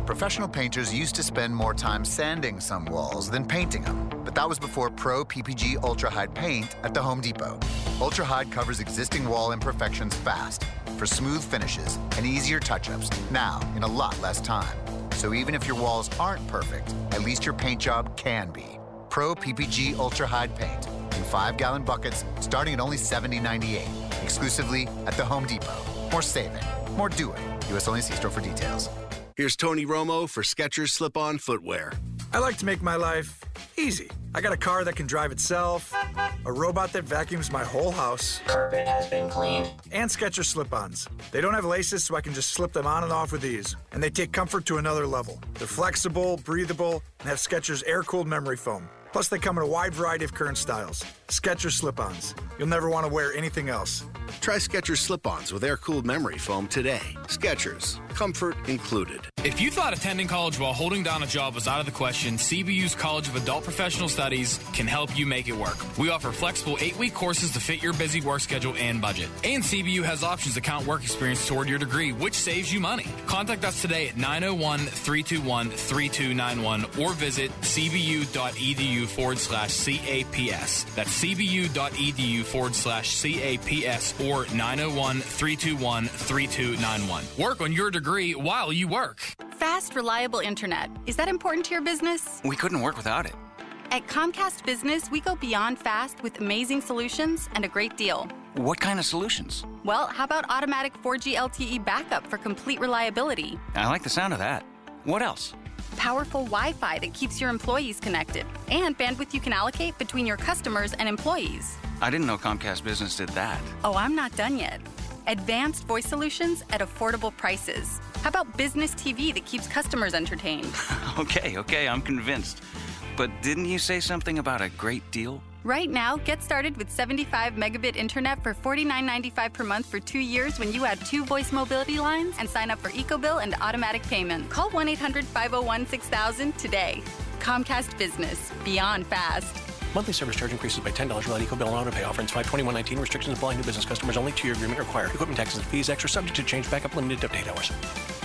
[SPEAKER 19] Professional painters used to spend more time sanding some walls than painting them, but that was before Pro PPG Ultra Hide paint at the Home Depot. Ultra Hide covers existing wall imperfections fast for smooth finishes and easier touch-ups, now in a lot less time. So even if your walls aren't perfect, at least your paint job can be. Pro PPG Ultra Hide paint in 5-gallon buckets starting at only $70.98, exclusively at the Home Depot. More saving, more doing. U.S. only. See store for details.
[SPEAKER 20] Here's Tony Romo for Skechers Slip-On Footwear.
[SPEAKER 21] I like to make my life easy. I got a car that can drive itself, a robot that vacuums my whole house. Carpet has been cleaned. And Skechers slip-ons. They don't have laces, so I can just slip them on and off with ease. And they take comfort to another level. They're flexible, breathable, and have Skechers air-cooled memory foam. Plus, they come in a wide variety of current styles. Skechers slip-ons. You'll never want to wear anything else.
[SPEAKER 20] Try Skechers slip-ons with air-cooled memory foam today. Skechers, comfort included.
[SPEAKER 22] If you thought attending college while holding down a job was out of the question, CBU's College of Adult Professional Studies can help you make it work. We offer flexible 8-week courses to fit your busy work schedule and budget. And CBU has options to count work experience toward your degree, which saves you money. Contact us today at 901-321-3291 or visit cbu.edu/CAPS. That's cbu.edu/CAPS or 901-321-3291. Work on your degree while you work.
[SPEAKER 13] Fast, reliable internet. Is that important to your business?
[SPEAKER 14] We couldn't work without it.
[SPEAKER 13] At Comcast Business, we go beyond fast with amazing solutions and a great deal.
[SPEAKER 14] What kind of solutions?
[SPEAKER 13] Well, how about automatic 4G LTE backup for complete reliability?
[SPEAKER 14] I like the sound of that. What else?
[SPEAKER 13] Powerful Wi-Fi that keeps your employees connected, and bandwidth you can allocate between your customers and employees.
[SPEAKER 14] I didn't know Comcast Business did that.
[SPEAKER 13] Oh, I'm not done yet. Advanced voice solutions at affordable prices. How about business TV that keeps customers entertained?
[SPEAKER 14] Okay, I'm convinced. But didn't you say something about a great deal?
[SPEAKER 13] Right now, get started with 75 megabit internet for $49.95 per month for 2 years when you add 2 voice mobility lines and sign up for EcoBill and automatic payment. Call 1-800-501-6000 today. Comcast Business. Beyond fast.
[SPEAKER 2] Monthly service charge increases by $10 related EcoBill and autopay. Offer ends 5/21/19. Restrictions apply. New business customers only. 2-year agreement required. Equipment taxes and fees extra. Subject to change. Backup limited to 8 hours.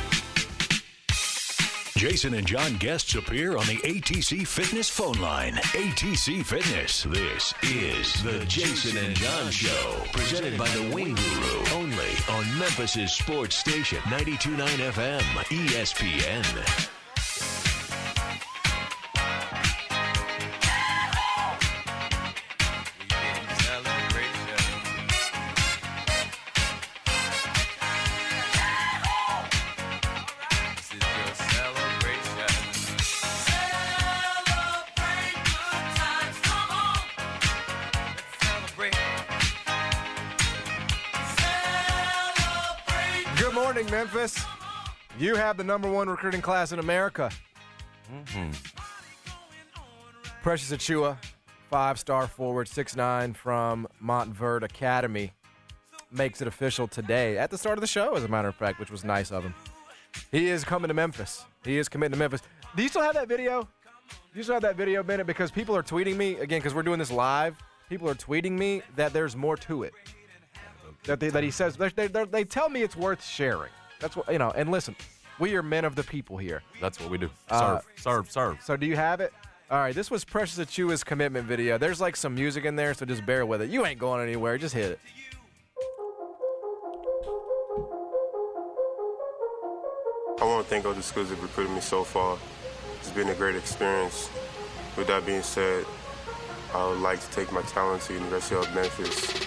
[SPEAKER 4] Jason and John guests appear on the ATC Fitness phone line. ATC Fitness. This is the Jason and John Show. Presented by the Wing Guru. Only on Memphis' sports station. 92.9 FM. ESPN.
[SPEAKER 9] Good morning, Memphis. You have the #1 recruiting class in America. Precious Achiuwa, 5-star forward, 6'9", from Montverde Academy, makes it official today at the start of the show, as a matter of fact, which was nice of him. He is coming to Memphis. He is committing to Memphis. Do you still have that video? You still have that video, Bennett? Because people are tweeting me, again, because we're doing this live, people are tweeting me that there's more to it. That he says, they tell me it's worth sharing. That's what, and listen, we are men of the people here.
[SPEAKER 8] That's what we do. Serve.
[SPEAKER 9] So do you have it? All right, this was Precious Achiuwa's commitment video. There's like some music in there, so just bear with it. You ain't going anywhere. Just hit it.
[SPEAKER 10] I want to thank all the schools that have recruited me so far. It's been a great experience. With that being said, I would like to take my talent to the University of Memphis.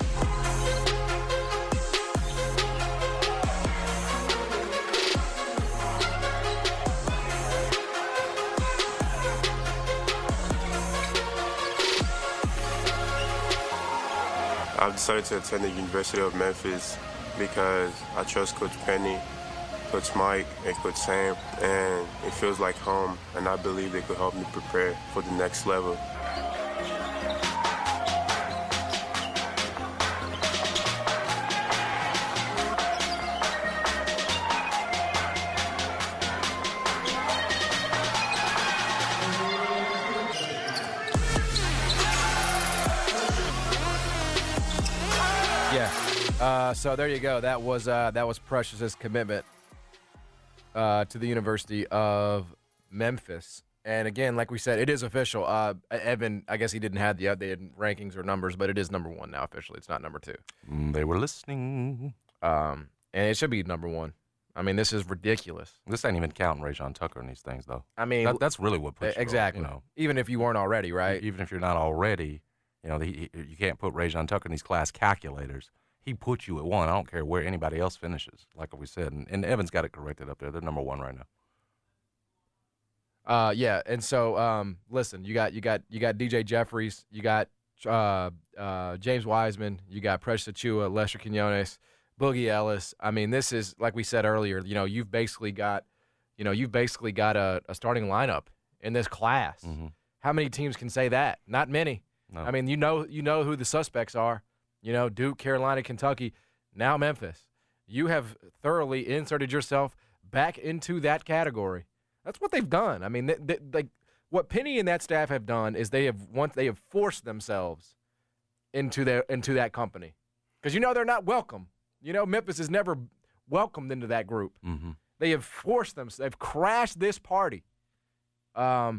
[SPEAKER 10] I've decided to attend the University of Memphis because I trust Coach Penny, Coach Mike, and Coach Sam, and it feels like home, and I believe they could help me prepare for the next level.
[SPEAKER 9] So there you go. That was Precious's commitment. to the University of Memphis. And again, like we said, it is official. Evan, I guess he didn't have the updated rankings or numbers, but it is number 1 now officially. It's not number 2.
[SPEAKER 8] They were listening.
[SPEAKER 9] And it should be number 1. I mean, this is ridiculous.
[SPEAKER 8] This ain't even counting Rajon Tucker in these things, though.
[SPEAKER 9] I mean,
[SPEAKER 8] that's really what puts
[SPEAKER 9] exactly.
[SPEAKER 8] you,
[SPEAKER 9] even if you weren't already, right?
[SPEAKER 8] Even if you're not already, you can't put Rajon Tucker in these class calculators. He puts you at 1. I don't care where anybody else finishes, like we said. And Evan's got it corrected up there. They're number 1 right now.
[SPEAKER 9] Yeah, and so listen, you got DJ Jeffries, you got James Wiseman, you got Precious Achiuwa, Lester Quinones, Boogie Ellis. I mean, this is, like we said earlier, you've basically got a starting lineup in this class.
[SPEAKER 8] Mm-hmm.
[SPEAKER 9] How many teams can say that? Not many.
[SPEAKER 8] No.
[SPEAKER 9] I mean, you know who the suspects are. Duke, Carolina, Kentucky, now Memphis. You have thoroughly inserted yourself back into that category. That's what they've done. I mean, like what Penny and that staff have done is they have forced themselves into that company, because they're not welcome. Memphis is never welcomed into that group.
[SPEAKER 8] Mm-hmm.
[SPEAKER 9] They have forced them. They've crashed this party. To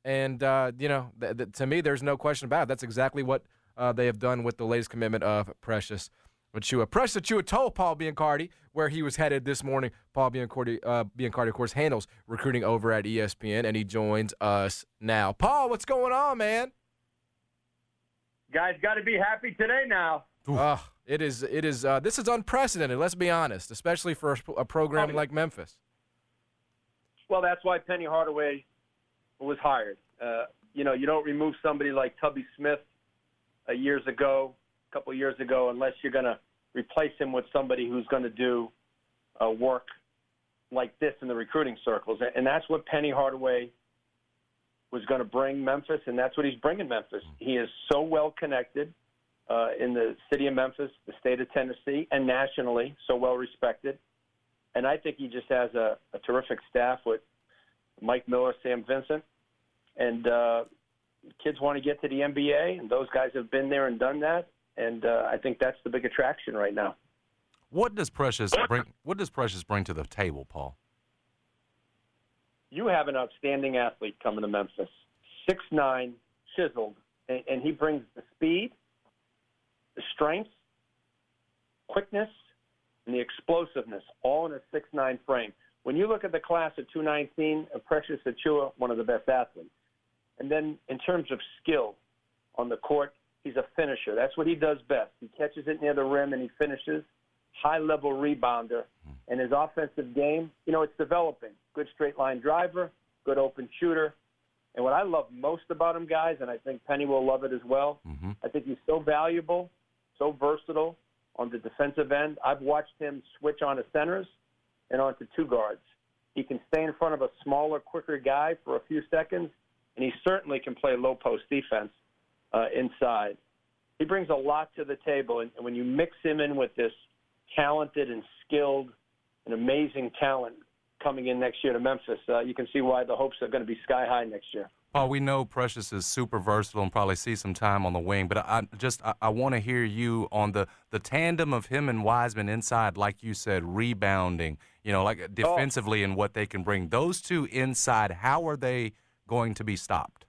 [SPEAKER 9] me, there's no question about it. That's exactly what they have done with the latest commitment of Precious Achiuwa. Precious Achiuwa told Paul Biancardi where he was headed this morning. Paul Biancardi, of course, handles recruiting over at ESPN, and he joins us now. Paul, what's going on, man?
[SPEAKER 1] Guys, got to be happy today now.
[SPEAKER 9] It is. This is unprecedented. Let's be honest, especially for a program like Memphis.
[SPEAKER 1] Well, that's why Penny Hardaway was hired. You don't remove somebody like Tubby Smith a couple years ago, unless you're going to replace him with somebody who's going to do work like this in the recruiting circles. And that's what Penny Hardaway was going to bring Memphis, and that's what he's bringing Memphis. He is so well connected in the city of Memphis, the state of Tennessee, and nationally, so well respected. And I think he just has a terrific staff with Mike Miller, Sam Vincent, and kids want to get to the NBA, and those guys have been there and done that. And I think that's the big attraction right now.
[SPEAKER 8] What does Precious bring to the table, Paul?
[SPEAKER 1] You have an outstanding athlete coming to Memphis, 6'9", chiseled, and he brings the speed, the strength, quickness, and the explosiveness, all in a 6'9" frame. When you look at the class of 2019, Precious Achiuwa, one of the best athletes. And then in terms of skill on the court, he's a finisher. That's what he does best. He catches it near the rim and he finishes. High-level rebounder. And his offensive game, it's developing. Good straight-line driver, good open shooter. And what I love most about him, guys, and I think Penny will love it as well, I think he's so valuable, so versatile on the defensive end. I've watched him switch onto centers and onto two guards. He can stay in front of a smaller, quicker guy for a few seconds, and he certainly can play low-post defense inside. He brings a lot to the table, and when you mix him in with this talented and skilled and amazing talent coming in next year to Memphis, you can see why the hopes are going to be sky high next year.
[SPEAKER 8] Paul, we know Precious is super versatile and probably see some time on the wing, but I want to hear you on the tandem of him and Wiseman inside, like you said, rebounding, like defensively and what they can bring. Those two inside, how are they going to be stopped?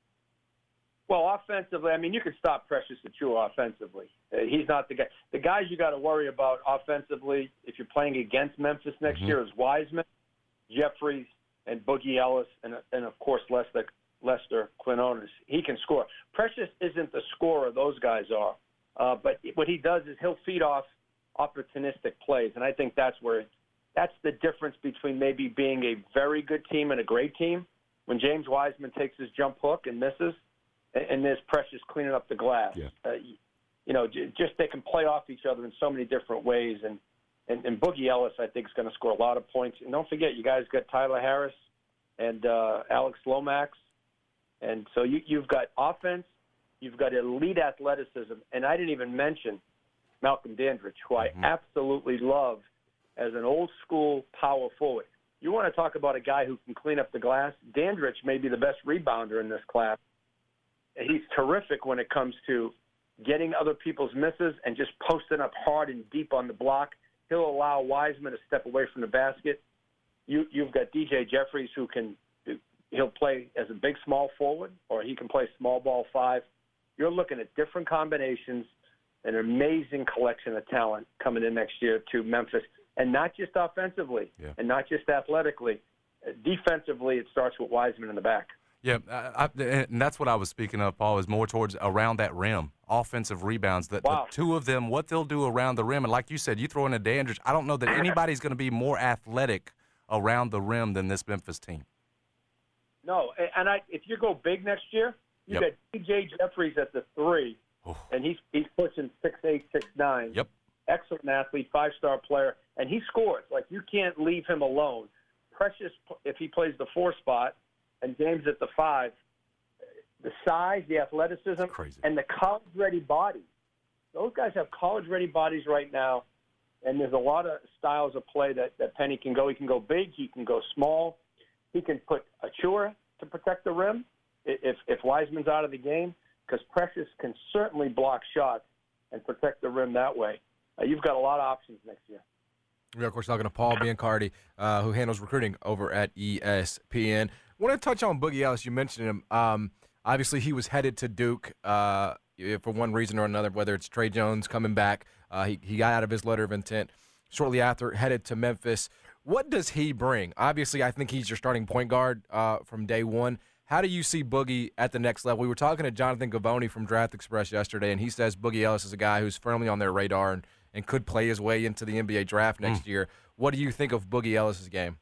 [SPEAKER 1] Well, offensively, you can stop Precious Achiuwa offensively. He's not the guy. The guys you got to worry about offensively, if you're playing against Memphis next year, is Wiseman, Jeffries, and Boogie Ellis, and of course Lester Quinones. He can score. Precious isn't the scorer; those guys are. But what he does is he'll feed off opportunistic plays, and I think that's the difference between maybe being a very good team and a great team. When James Wiseman takes his jump hook and misses, and there's Precious cleaning up the glass. Yeah. Just they can play off each other in so many different ways. And Boogie Ellis, I think, is going to score a lot of points. And don't forget, you guys got Tyler Harris and Alex Lomax. And so you've got offense, you've got elite athleticism. And I didn't even mention Malcolm Dandridge, who I absolutely love as an old-school power forward. You want to talk about a guy who can clean up the glass? Dandridge may be the best rebounder in this class. He's terrific when it comes to getting other people's misses and just posting up hard and deep on the block. He'll allow Wiseman to step away from the basket. You've got DJ Jeffries he'll play as a big small forward, or he can play small ball 5. You're looking at different combinations, an amazing collection of talent coming in next year to Memphis, and not just offensively and not just athletically. Defensively, it starts with Wiseman in the back.
[SPEAKER 8] Yeah, and that's what I was speaking of, Paul, is more towards around that rim, offensive rebounds. The two of them, what they'll do around the rim. And like you said, you throw in a Dandridge. I don't know that anybody's going to be more athletic around the rim than this Memphis team.
[SPEAKER 1] No, and if you go big next year, you got DJ Jeffries at the 3, and he's pushing 6'8", 6'9".
[SPEAKER 8] Yep.
[SPEAKER 1] Excellent athlete, 5-star player, and he scores. Like, you can't leave him alone. Precious, if he plays the 4 spot, and James at the 5, the size, the athleticism, and the college-ready bodies. Those guys have college-ready bodies right now, and there's a lot of styles of play that Penny can go. He can go big. He can go small. He can put Achua to protect the rim if Wiseman's out of the game, because Precious can certainly block shots and protect the rim that way. You've got a lot of options next year.
[SPEAKER 9] We're, of course, talking to Paul Biancardi, who handles recruiting over at ESPN. I want to touch on Boogie Ellis. You mentioned him. Obviously, he was headed to Duke for one reason or another, whether it's Trey Jones coming back. He got out of his letter of intent shortly after, headed to Memphis. What does he bring? Obviously, I think he's your starting point guard from day one. How do you see Boogie at the next level? We were talking to Jonathan Gavoni from Draft Express yesterday, and he says Boogie Ellis is a guy who's firmly on their radar and could play his way into the NBA draft next year. What do you think of Boogie Ellis' game?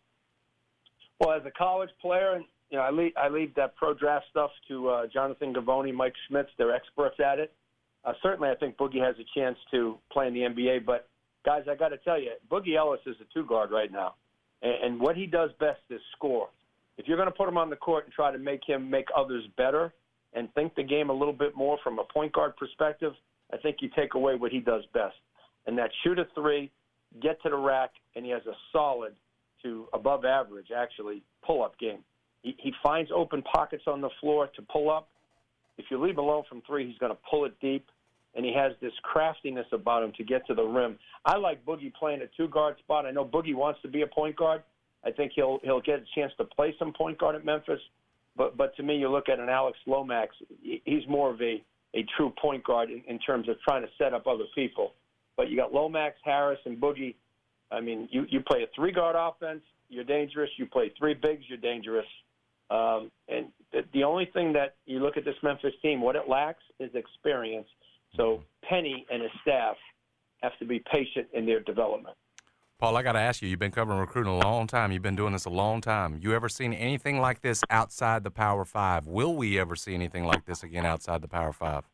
[SPEAKER 1] Well, as a college player, and I leave that pro draft stuff to Jonathan Gavoni, Mike Schmitz. They're experts at it. Certainly, I think Boogie has a chance to play in the NBA. But, guys, I got to tell you, Boogie Ellis is a 2-guard right now. And what he does best is score. If you're going to put him on the court and try to make him make others better and think the game a little bit more from a point guard perspective, I think you take away what he does best. And that shoot a 3, get to the rack, and he has a solid to above average, actually, pull-up game. He finds open pockets on the floor to pull up. If you leave him alone from 3, he's going to pull it deep, and he has this craftiness about him to get to the rim. I like Boogie playing a 2-guard spot. I know Boogie wants to be a point guard. I think he'll get a chance to play some point guard at Memphis. But to me, you look at an Alex Lomax, he's more of a true point guard in terms of trying to set up other people. But you got Lomax, Harris, and Boogie. I mean, you play a 3-guard offense, you're dangerous. You play 3 bigs, you're dangerous. And the only thing that you look at this Memphis team, what it lacks is experience. So Penny and his staff have to be patient in their development.
[SPEAKER 8] Paul, I got to ask you, you've been covering recruiting a long time. You've been doing this a long time. You ever seen anything like this outside the Power 5? Will we ever see anything like this again outside the Power 5?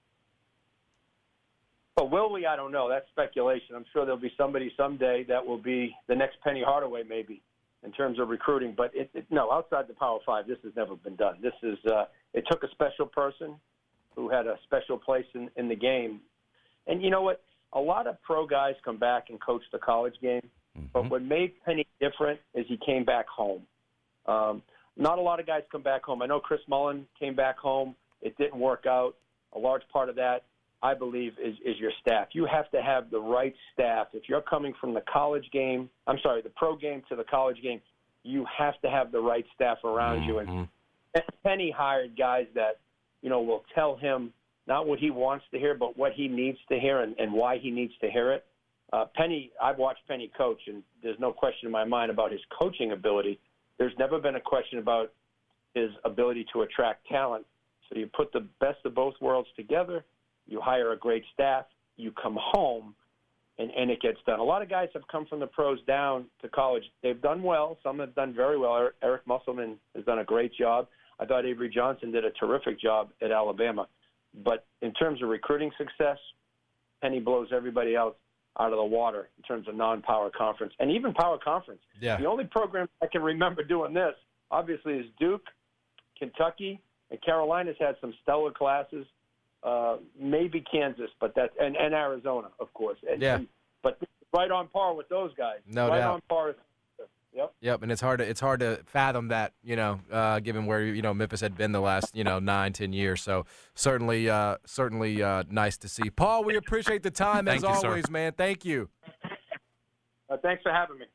[SPEAKER 1] Well, will we? I don't know. That's speculation. I'm sure there'll be somebody someday that will be the next Penny Hardaway, maybe, in terms of recruiting. But no, outside the Power 5, this has never been done. This is it took a special person who had a special place in the game. And you know what? A lot of pro guys come back and coach the college game. But what made Penny different is he came back home. Not a lot of guys come back home. I know Chris Mullen came back home. It didn't work out. A large part of that, I believe, is your staff. You have to have the right staff. If you're coming from the the pro game to the college game, you have to have the right staff around you. And Penny hired guys that, will tell him not what he wants to hear, but what he needs to hear and why he needs to hear it. Penny, I've watched Penny coach, and there's no question in my mind about his coaching ability. There's never been a question about his ability to attract talent. So you put the best of both worlds together, you hire a great staff, you come home, and it gets done. A lot of guys have come from the pros down to college. They've done well. Some have done very well. Eric Musselman has done a great job. I thought Avery Johnson did a terrific job at Alabama. But in terms of recruiting success, Penny blows everybody else out of the water in terms of non-power conference. And even power conference.
[SPEAKER 9] Yeah.
[SPEAKER 1] The only program I can remember doing this, obviously, is Duke, Kentucky, and Carolina's had some stellar classes. Maybe Kansas, but and Arizona, of course. But right on par with those guys.
[SPEAKER 9] No
[SPEAKER 1] right
[SPEAKER 9] doubt.
[SPEAKER 1] On par. Yep,
[SPEAKER 9] and it's hard to fathom that, given where Memphis had been the last 9-10 years. So certainly nice to see. Paul, we appreciate the time as always, man. Thank you.
[SPEAKER 1] Thanks for having me.
[SPEAKER 9] Yep.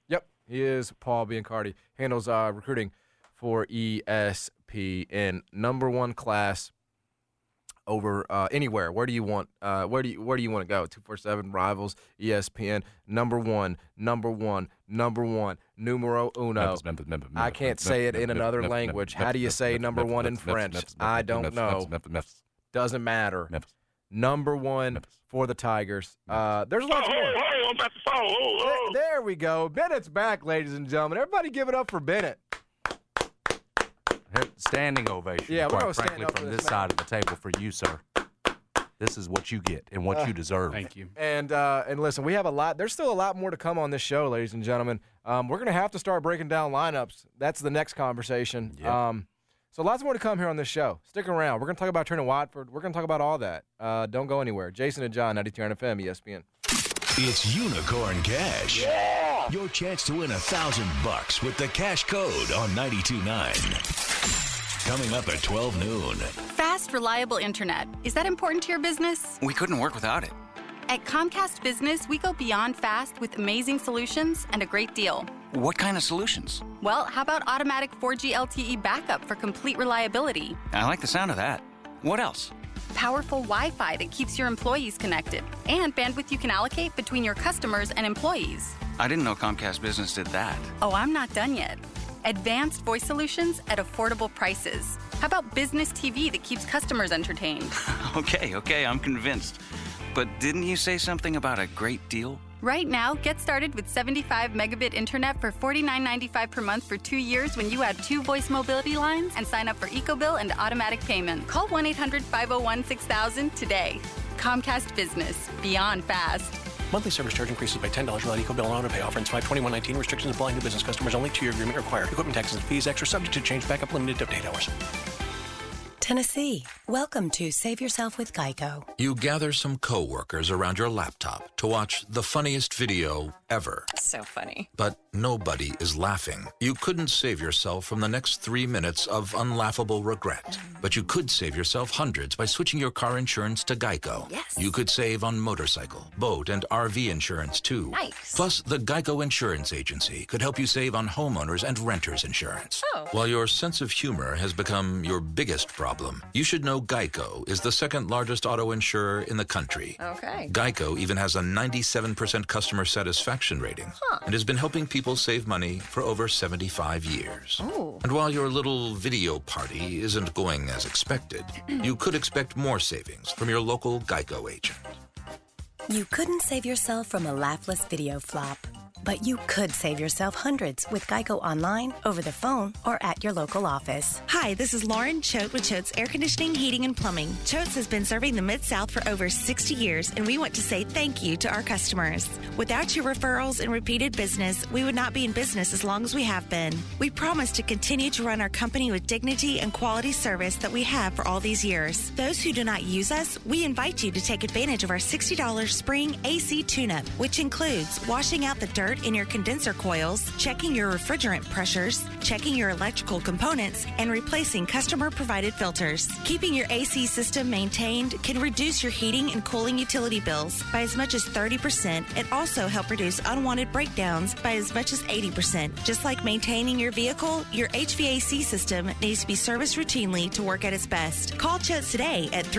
[SPEAKER 9] He is Paul Biancardi, handles recruiting for ESPN. Number one class over anywhere. Where do you want? Where do you want to go? 247 Rivals, ESPN. Number one. Numero uno.
[SPEAKER 8] Memphis,
[SPEAKER 9] I can't say it in another language. How do you say number one in French? I don't know. Doesn't matter. Number one for the Tigers. There's lots more. There we go. Bennett's back, ladies and gentlemen. Everybody give it up for Bennett.
[SPEAKER 8] Standing ovation.
[SPEAKER 9] Yeah, we're
[SPEAKER 8] quite
[SPEAKER 9] going to stand
[SPEAKER 8] frankly
[SPEAKER 9] up
[SPEAKER 8] from
[SPEAKER 9] for
[SPEAKER 8] this side of the table for you, sir. This is what you get and what you deserve.
[SPEAKER 22] Thank you.
[SPEAKER 9] And listen, we have a lot. There's still a lot more to come on this show, ladies and gentlemen. We're going to have to start breaking down lineups. That's the next conversation.
[SPEAKER 8] Yep.
[SPEAKER 9] So lots more to come here on this show. Stick around. We're going to talk about Trent Watford. We're going to talk about all that. Don't go anywhere. Jason and John, 92.9 FM, ESPN.
[SPEAKER 4] It's Unicorn Cash. Yeah! Your chance to win $1,000 with the cash code on 92.9. Coming up at 12 noon.
[SPEAKER 13] Fast, reliable internet. Is that important to your business?
[SPEAKER 14] We couldn't work without it.
[SPEAKER 13] At Comcast Business, we go beyond fast with amazing solutions and a great deal.
[SPEAKER 14] What kind of solutions?
[SPEAKER 13] Well, how about automatic 4G LTE backup for complete reliability?
[SPEAKER 14] I like the sound of that. What else?
[SPEAKER 13] Powerful Wi-Fi that keeps your employees connected, and bandwidth you can allocate between your customers and employees.
[SPEAKER 14] I didn't know Comcast Business did that.
[SPEAKER 13] Oh, I'm not done yet. Advanced voice solutions at affordable prices. How about business TV that keeps customers entertained?
[SPEAKER 14] Okay, I'm convinced. But didn't you say something about a great deal?
[SPEAKER 13] Right now, get started with 75 megabit internet for $49.95 per month for 2 years when you add 2 voice mobility lines and sign up for EcoBill and automatic payment. Call 1-800-501-6000 today. Comcast Business. Beyond fast.
[SPEAKER 3] Monthly service charge increases by $10 without EcoBill and auto pay. Offer ends 5/21/19. Restrictions apply. New business customers only. 2-year agreement required. Equipment taxes and fees extra. Subject to change. Backup limited update hours.
[SPEAKER 5] Tennessee, welcome to Save Yourself with Geico.
[SPEAKER 23] You gather some coworkers around your laptop to watch the funniest video ever.
[SPEAKER 5] So funny.
[SPEAKER 23] But nobody is laughing. You couldn't save yourself from the next 3 minutes of unlaughable regret. But you could save yourself hundreds by switching your car insurance to Geico.
[SPEAKER 5] Yes.
[SPEAKER 23] You could save on motorcycle, boat, and RV insurance, too.
[SPEAKER 5] Nice.
[SPEAKER 23] Plus, the Geico Insurance Agency could help you save on homeowners and renters insurance.
[SPEAKER 5] Oh.
[SPEAKER 23] While your sense of humor has become your biggest problem, you should know Geico is the second largest auto insurer in the country.
[SPEAKER 5] Okay.
[SPEAKER 23] Geico even has a 97% customer satisfaction rating and has been helping people save money for over 75 years.
[SPEAKER 5] Ooh.
[SPEAKER 23] And while your little video party isn't going as expected, you could expect more savings from your local Geico agent.
[SPEAKER 5] You couldn't save yourself from a laughless video flop, but you could save yourself hundreds with Geico online, over the phone, or at your local office.
[SPEAKER 24] Hi, this is Lauren Choate with Choate's Air Conditioning, Heating, and Plumbing. Choate's has been serving the Mid-South for over 60 years, and we want to say thank you to our customers. Without your referrals and repeated business, we would not be in business as long as we have been. We promise to continue to run our company with dignity and quality service that we have for all these years. Those who do not use us, we invite you to take advantage of our $60 spring AC tune-up, which includes washing out the dirt in your condenser coils, checking your refrigerant pressures, checking your electrical components, and replacing customer-provided filters. Keeping your AC system maintained can reduce your heating and cooling utility bills by as much as 30% and also help reduce unwanted breakdowns by as much as 80%. Just like maintaining your vehicle, your HVAC system needs to be serviced routinely to work at its best. Call Choates today at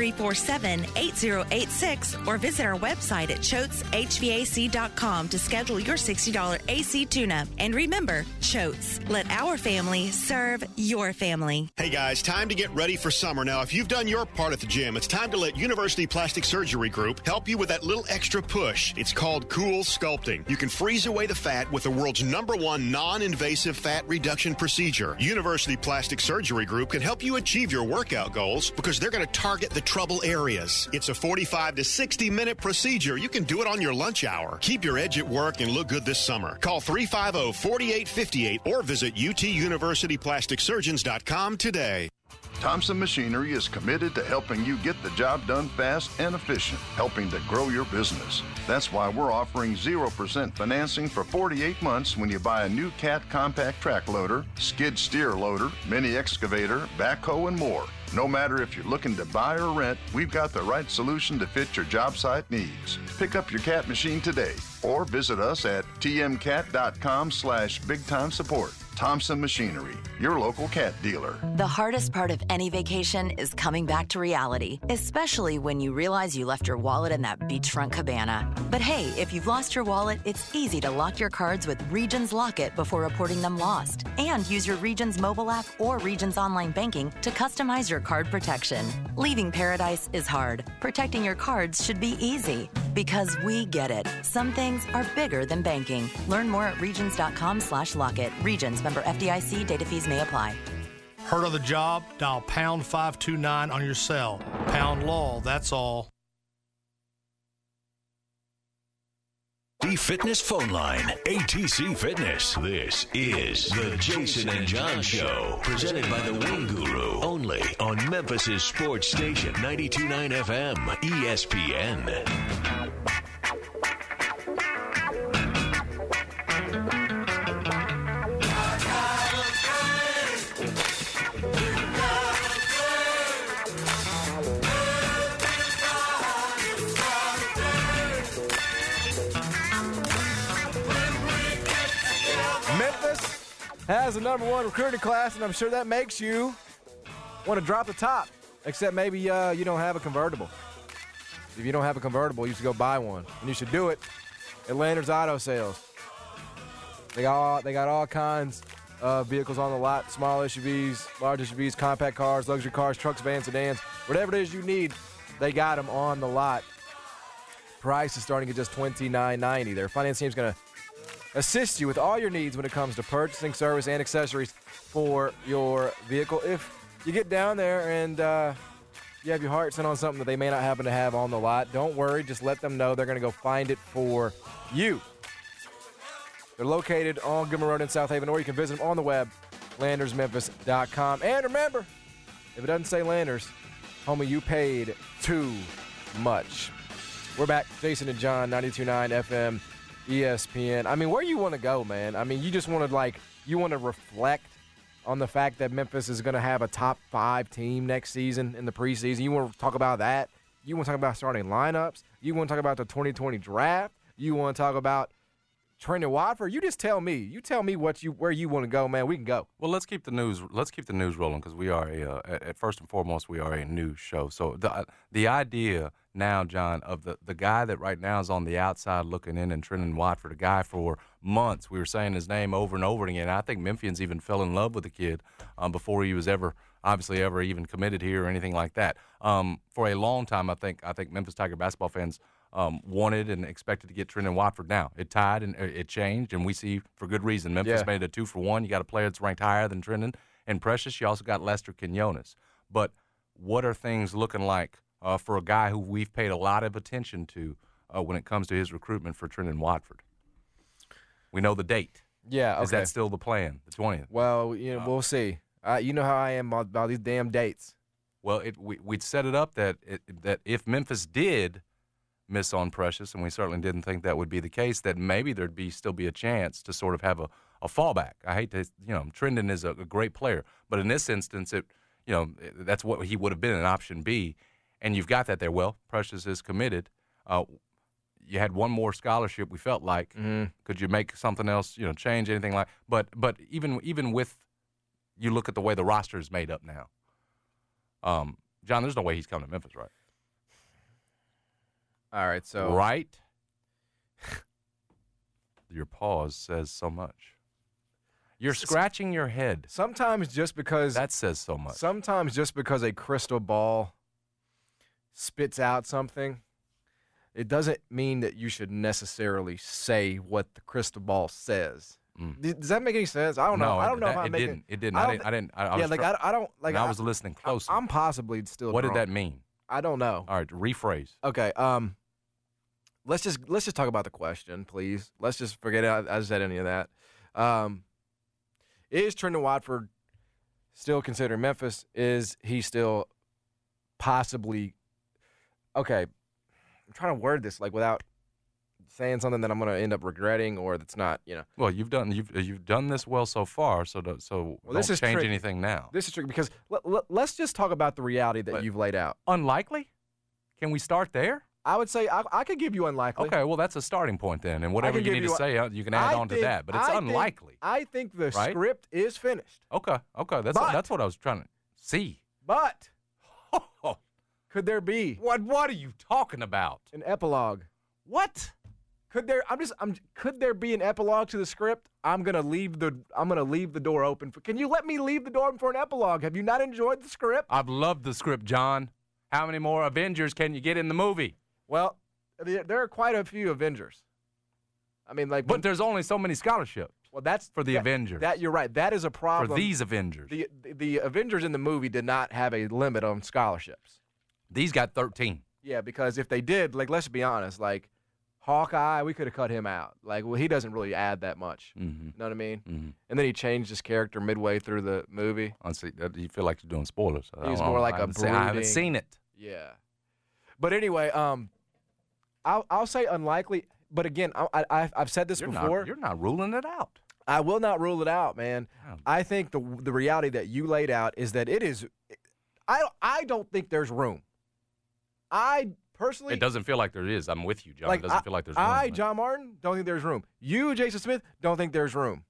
[SPEAKER 24] 347-8086 or visit our website at choateshvac.com to schedule your $60 AC tune-up. And remember, Choates, let our family serve your family.
[SPEAKER 25] Hey guys, time to get ready for summer. Now, if you've done your part at the gym, it's time to let University Plastic Surgery Group help you with that little extra push. It's called Cool Sculpting. You can freeze away the fat with the world's #1 non-invasive fat reduction procedure. University Plastic Surgery Group can help you achieve your workout goals because they're going to target the trouble areas. It's a 45 to 60-minute procedure. You can do it on your lunch hour. Keep your edge at work and look good this summer. Call 350-4858 or visit utuniversityplasticsurgeons.com today.
[SPEAKER 6] Thompson Machinery is committed to helping you get the job done fast and efficient, helping to grow your business. That's why we're offering 0% financing for 48 months when you buy a new Cat compact track loader, skid steer loader, mini excavator, backhoe, and more. No matter if you're looking to buy or rent, we've got the right solution to fit your job site needs. Pick up your Cat machine today or visit us at tmcat.com/bigtimesupport. Thompson Machinery, your local Cat dealer.
[SPEAKER 7] The hardest part of any vacation is coming back to reality, especially when you realize you left your wallet in that beachfront cabana. But hey, if you've lost your wallet, it's easy to lock your cards with Regions Lock It before reporting them lost. And use your Regions mobile app or Regions online banking to customize your card protection. Leaving paradise is hard. Protecting your cards should be easy. Because we get it. Some things are bigger than banking. Learn more at regions.com/lockit. Regions, member FDIC, data fees may apply.
[SPEAKER 11] Heard of the job? Dial pound 529 on your cell. Pound law, that's all.
[SPEAKER 4] The Fitness phone line, ATC Fitness. This is the Jason and John Show, presented by the Wing Guru, only on Memphis' sports station, 92.9 FM, ESPN.
[SPEAKER 9] Has the #1 recruiting class, and I'm sure that makes you want to drop the top, except maybe you don't have a convertible. If you don't have a convertible, you should go buy one, and you should do it at Landers Auto Sales. They got all kinds of vehicles on the lot, small SUVs, large SUVs, compact cars, luxury cars, trucks, vans, sedans, whatever it is you need, they got them on the lot. Price is starting at just $29.90. Their finance team's going to assist you with all your needs when it comes to purchasing, service, and accessories for your vehicle. If you get down there and you have your heart set on something that they may not happen to have on the lot, don't worry. Just let them know. They're going to go find it for you. They're located on Goodman Road in South Haven, or you can visit them on the web, landersmemphis.com. And remember, if it doesn't say Landers, homie, you paid too much. We're back. Jason and John, 92.9 FM. ESPN. I mean, where you want to go, man? I mean, you just want to, you want to reflect on the fact that Memphis is going to have a top 5 team next season in the preseason. You want to talk about that? You want to talk about starting lineups? You want to talk about the 2020 draft? You want to talk about Trendon Watford? You just tell me. You tell me where you want to go, man. We can go.
[SPEAKER 8] Well, let's keep the news rolling, because we are at first and foremost, we are a news show. So the idea now, John, of the guy that right now is on the outside looking in, and Trendon Watford, a guy for months, we were saying his name over and over again. I think Memphians even fell in love with the kid before he was ever even committed here or anything like that. For a long time, I think Memphis Tiger basketball fans wanted and expected to get Trendon Watford. Now it tied and it changed, and we see for good reason. Memphis made it a 2-for-1. You got a player that's ranked higher than Trendon and Precious. You also got Lester Quinones. But what are things looking like for a guy who we've paid a lot of attention to when it comes to his recruitment for Trendon Watford? We know the date.
[SPEAKER 9] Yeah, okay.
[SPEAKER 8] Is that still the plan, the 20th?
[SPEAKER 9] Well, we'll see. You know how I am about these damn dates.
[SPEAKER 8] Well, we'd set it up that if Memphis did miss on Precious, and we certainly didn't think that would be the case, that maybe there'd still be a chance to sort of have a fallback. I hate to, Trendon is a great player, but in this instance, that's what he would have been, an option B. And you've got that there. Well, Precious is committed. You had one more scholarship, we felt like. Mm-hmm. Could you make something else, change anything like? But even with, you look at the way the roster is made up now. John, there's no way he's coming to Memphis, right?
[SPEAKER 9] All right, so.
[SPEAKER 8] Right? Your pause says so much. You're scratching your head.
[SPEAKER 9] Sometimes just because.
[SPEAKER 8] That says so much.
[SPEAKER 9] Sometimes just because a crystal ball spits out something, it doesn't mean that you should necessarily say what the crystal ball says. Does that make any sense? I don't know. I don't know if I'm making
[SPEAKER 8] it. Didn't. I didn't. I was listening closely.
[SPEAKER 9] I'm possibly still.
[SPEAKER 8] What did that mean?
[SPEAKER 9] I don't know.
[SPEAKER 8] All right, rephrase.
[SPEAKER 9] Okay. Let's just talk about the question, please. Let's just forget I said any of that. Is Trendon Watford still consider Memphis? Is he still possibly – okay, I'm trying to word this without saying something that I'm going to end up regretting or that's not,
[SPEAKER 8] Well, you've done this well so far, so don't change anything now.
[SPEAKER 9] This is tricky because let's just talk about the reality that you've laid out.
[SPEAKER 8] Unlikely? Can we start there?
[SPEAKER 9] I would say I could give you unlikely.
[SPEAKER 8] Okay, well, that's a starting point then, and whatever you need to say, you can add on to that, but it's unlikely.
[SPEAKER 9] I think the script is finished.
[SPEAKER 8] Okay, that's what I was trying to see.
[SPEAKER 9] But could there be?
[SPEAKER 8] What are you talking about?
[SPEAKER 9] An epilogue.
[SPEAKER 8] What?
[SPEAKER 9] Could there be an epilogue to the script? I'm gonna leave the door open. Can you let me leave the door open for an epilogue? Have you not enjoyed the script?
[SPEAKER 8] I've loved the script, John. How many more Avengers can you get in the movie?
[SPEAKER 9] Well, there are quite a few Avengers. I mean,
[SPEAKER 8] but there's only so many scholarships.
[SPEAKER 9] Well, that's
[SPEAKER 8] for the Avengers.
[SPEAKER 9] That you're right. That is a problem
[SPEAKER 8] for these Avengers.
[SPEAKER 9] The Avengers in the movie did not have a limit on scholarships.
[SPEAKER 8] These got 13.
[SPEAKER 9] Yeah, because if they did, let's be honest, Hawkeye, we could have cut him out. He doesn't really add that much.
[SPEAKER 8] Mm-hmm.
[SPEAKER 9] You know what I mean?
[SPEAKER 8] Mm-hmm.
[SPEAKER 9] And then he changed his character midway through the movie.
[SPEAKER 8] Honestly, you feel like you're doing spoilers.
[SPEAKER 9] He's more like a brooding.
[SPEAKER 8] I haven't seen it.
[SPEAKER 9] Yeah. But anyway, I'll say unlikely. But again, I've said this before.
[SPEAKER 8] You're not ruling it out.
[SPEAKER 9] I will not rule it out, man. I think the reality that you laid out is that it is. I don't think there's room. I personally,
[SPEAKER 8] it doesn't feel like there is. I'm with you, John. It doesn't feel like there's room.
[SPEAKER 9] John Martin, don't think there's room. You, Jason Smith, don't think there's room.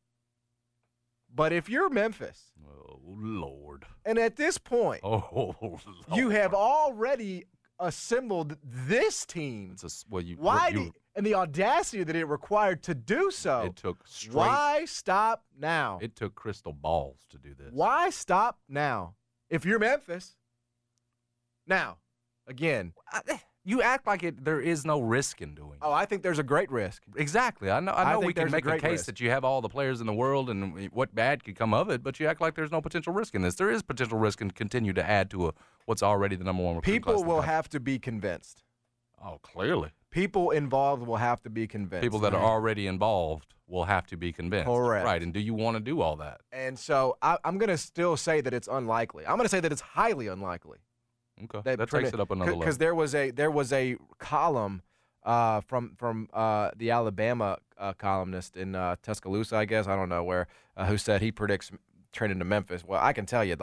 [SPEAKER 9] But if you're Memphis,
[SPEAKER 8] oh Lord,
[SPEAKER 9] and at this point, you have already assembled this team. And the audacity that it required to do so.
[SPEAKER 8] It took straight.
[SPEAKER 9] Why stop now?
[SPEAKER 8] It took crystal balls to do this.
[SPEAKER 9] Why stop now? If you're Memphis, now, again.
[SPEAKER 8] You act like there is no risk in doing it.
[SPEAKER 9] Oh, I think there's a great risk.
[SPEAKER 8] Exactly. I know we can make a case that you have all the players in the world and what bad could come of it, but you act like there's no potential risk in this. There is potential risk and continue to add to what's already the number one recruiting class.
[SPEAKER 9] People will have to be convinced.
[SPEAKER 8] Oh, clearly.
[SPEAKER 9] People involved will have to be convinced.
[SPEAKER 8] People that are already involved will have to be convinced.
[SPEAKER 9] Correct.
[SPEAKER 8] Right, and do you want to do all that?
[SPEAKER 9] And so I'm going to still say that it's unlikely. I'm going to say that it's highly unlikely.
[SPEAKER 8] Okay, that takes it up another level.
[SPEAKER 9] Because there was a column from the Alabama columnist in Tuscaloosa, I guess, I don't know where, who said he predicts trending to Memphis. Well, I can tell you,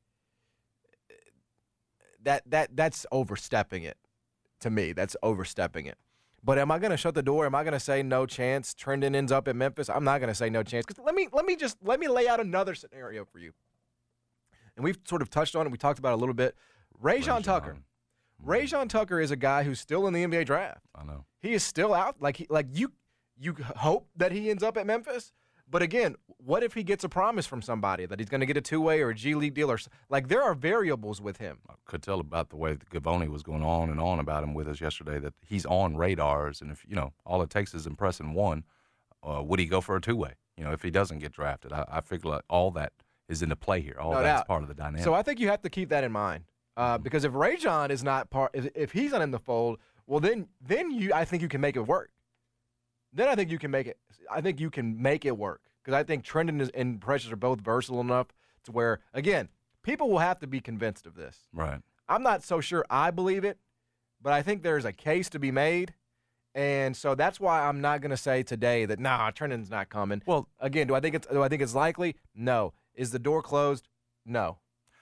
[SPEAKER 9] that's overstepping it. To me, that's overstepping it. But am I going to shut the door? Am I going to say no chance Trendon ends up at Memphis? I'm not going to say no chance. Because let me lay out another scenario for you. And we've sort of touched on it. We talked about it a little bit. Rajon Tucker. Rajon Tucker is a guy who's still in the NBA draft.
[SPEAKER 8] I know.
[SPEAKER 9] He is still out. You hope that he ends up at Memphis. But again, what if he gets a promise from somebody that he's going to get a two-way or a G League deal? There are variables with him.
[SPEAKER 8] I could tell about the way that Gavoni was going on and on about him with us yesterday that he's on radars. And if, all it takes is impressing one, would he go for a two-way? If he doesn't get drafted. I figure like all that is into play here. All that's part of the dynamic.
[SPEAKER 9] So I think you have to keep that in mind. Because if Rajon is not if he's not in the fold, well, then I think you can make it work. Then I think you can make it. I think you can make it work because I think Trendon and Precious are both versatile enough to where, again, people will have to be convinced of this.
[SPEAKER 8] Right.
[SPEAKER 9] I'm not so sure I believe it, but I think there's a case to be made, and so that's why I'm not going to say today that Trendon's not coming. Well, again, do I think it's likely? No. Is the door closed? No.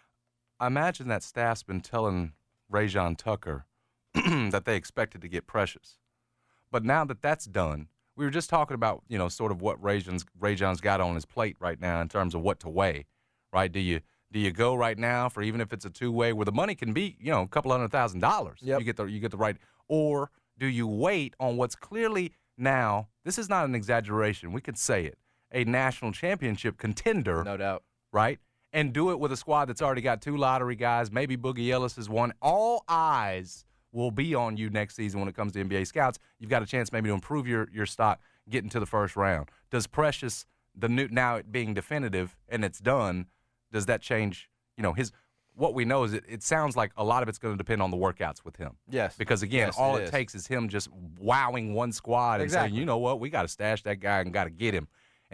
[SPEAKER 8] I imagine that staff's been telling Rajon Tucker that they expected to get Precious. But now that that's done, we were just talking about, sort of what Rajon's got on his plate right now in terms of what to weigh, right? Do you go right now for even if it's a two-way where the money can be, a couple $100,000?
[SPEAKER 9] Yep.
[SPEAKER 8] You get the right. Or do you wait on what's clearly now, this is not an exaggeration, we could say it, a national championship contender.
[SPEAKER 9] No doubt.
[SPEAKER 8] Right? And do it with a squad that's already got 2 lottery guys. Maybe Boogie Ellis is one. All eyes will be on you next season when it comes to NBA scouts. You've got a chance maybe to improve your stock, get into the first round. Does Precious, now it being definitive and it's done, does that change, what we know is it sounds like a lot of it's going to depend on the workouts with him.
[SPEAKER 9] Yes.
[SPEAKER 8] Because, again, all it takes is him just wowing one squad and saying, you know what, we got to stash that guy and got to get him.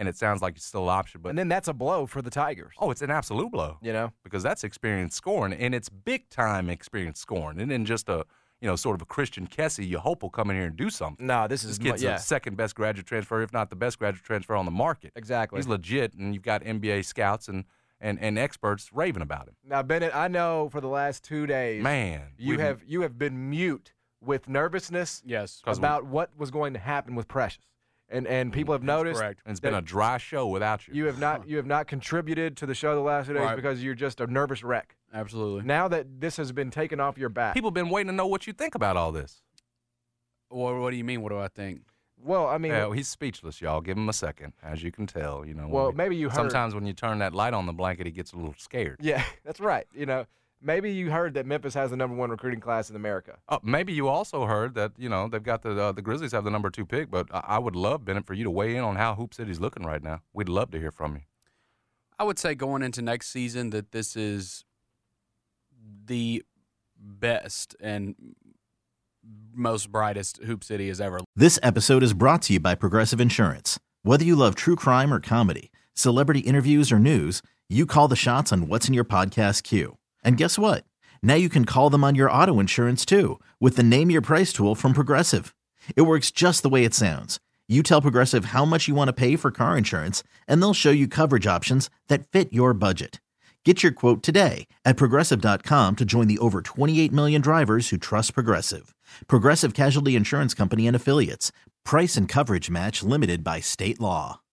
[SPEAKER 8] and it sounds like it's still an option. But
[SPEAKER 9] and then that's a blow for the Tigers.
[SPEAKER 8] Oh, it's an absolute blow. Because that's experience scoring, and it's big-time experience scoring. And then just a, sort of a Christian Kessie you hope will come in here and do something.
[SPEAKER 9] No, this
[SPEAKER 8] kid's the second-best graduate transfer, if not the best graduate transfer on the market.
[SPEAKER 9] Exactly.
[SPEAKER 8] He's legit, and you've got NBA scouts and experts raving about him.
[SPEAKER 9] Now, Bennett, I know for the last 2 days, you have been mute with nervousness about what was going to happen with Precious. And people have noticed.
[SPEAKER 8] Correct. And it's been a dry show without you.
[SPEAKER 9] You have not contributed to the show the last 2 days because you're just a nervous wreck.
[SPEAKER 12] Absolutely.
[SPEAKER 9] Now that this has been taken off your back.
[SPEAKER 8] People have been waiting to know what you think about all this.
[SPEAKER 12] Well, what do you mean? What do I think?
[SPEAKER 9] Well, I mean,
[SPEAKER 8] he's speechless, y'all. Give him a second, as you can tell.
[SPEAKER 9] Maybe you heard.
[SPEAKER 8] Sometimes when you turn that light on the blanket, he gets a little scared.
[SPEAKER 9] Yeah, that's right. Maybe you heard that Memphis has the #1 recruiting class in America.
[SPEAKER 8] Maybe you also heard that they've got the Grizzlies have the #2 pick. But I would love, Bennett, for you to weigh in on how Hoop City's looking right now. We'd love to hear from you.
[SPEAKER 12] I would say going into next season that this is the best and most brightest Hoop City has ever.
[SPEAKER 15] This episode is brought to you by Progressive Insurance. Whether you love true crime or comedy, celebrity interviews or news, you call the shots on what's in your podcast queue. And guess what? Now you can call them on your auto insurance too with the Name Your Price tool from Progressive. It works just the way it sounds. You tell Progressive how much you want to pay for car insurance, and they'll show you coverage options that fit your budget. Get your quote today at Progressive.com to join the over 28 million drivers who trust Progressive. Progressive Casualty Insurance Company and Affiliates. Price and coverage match limited by state law.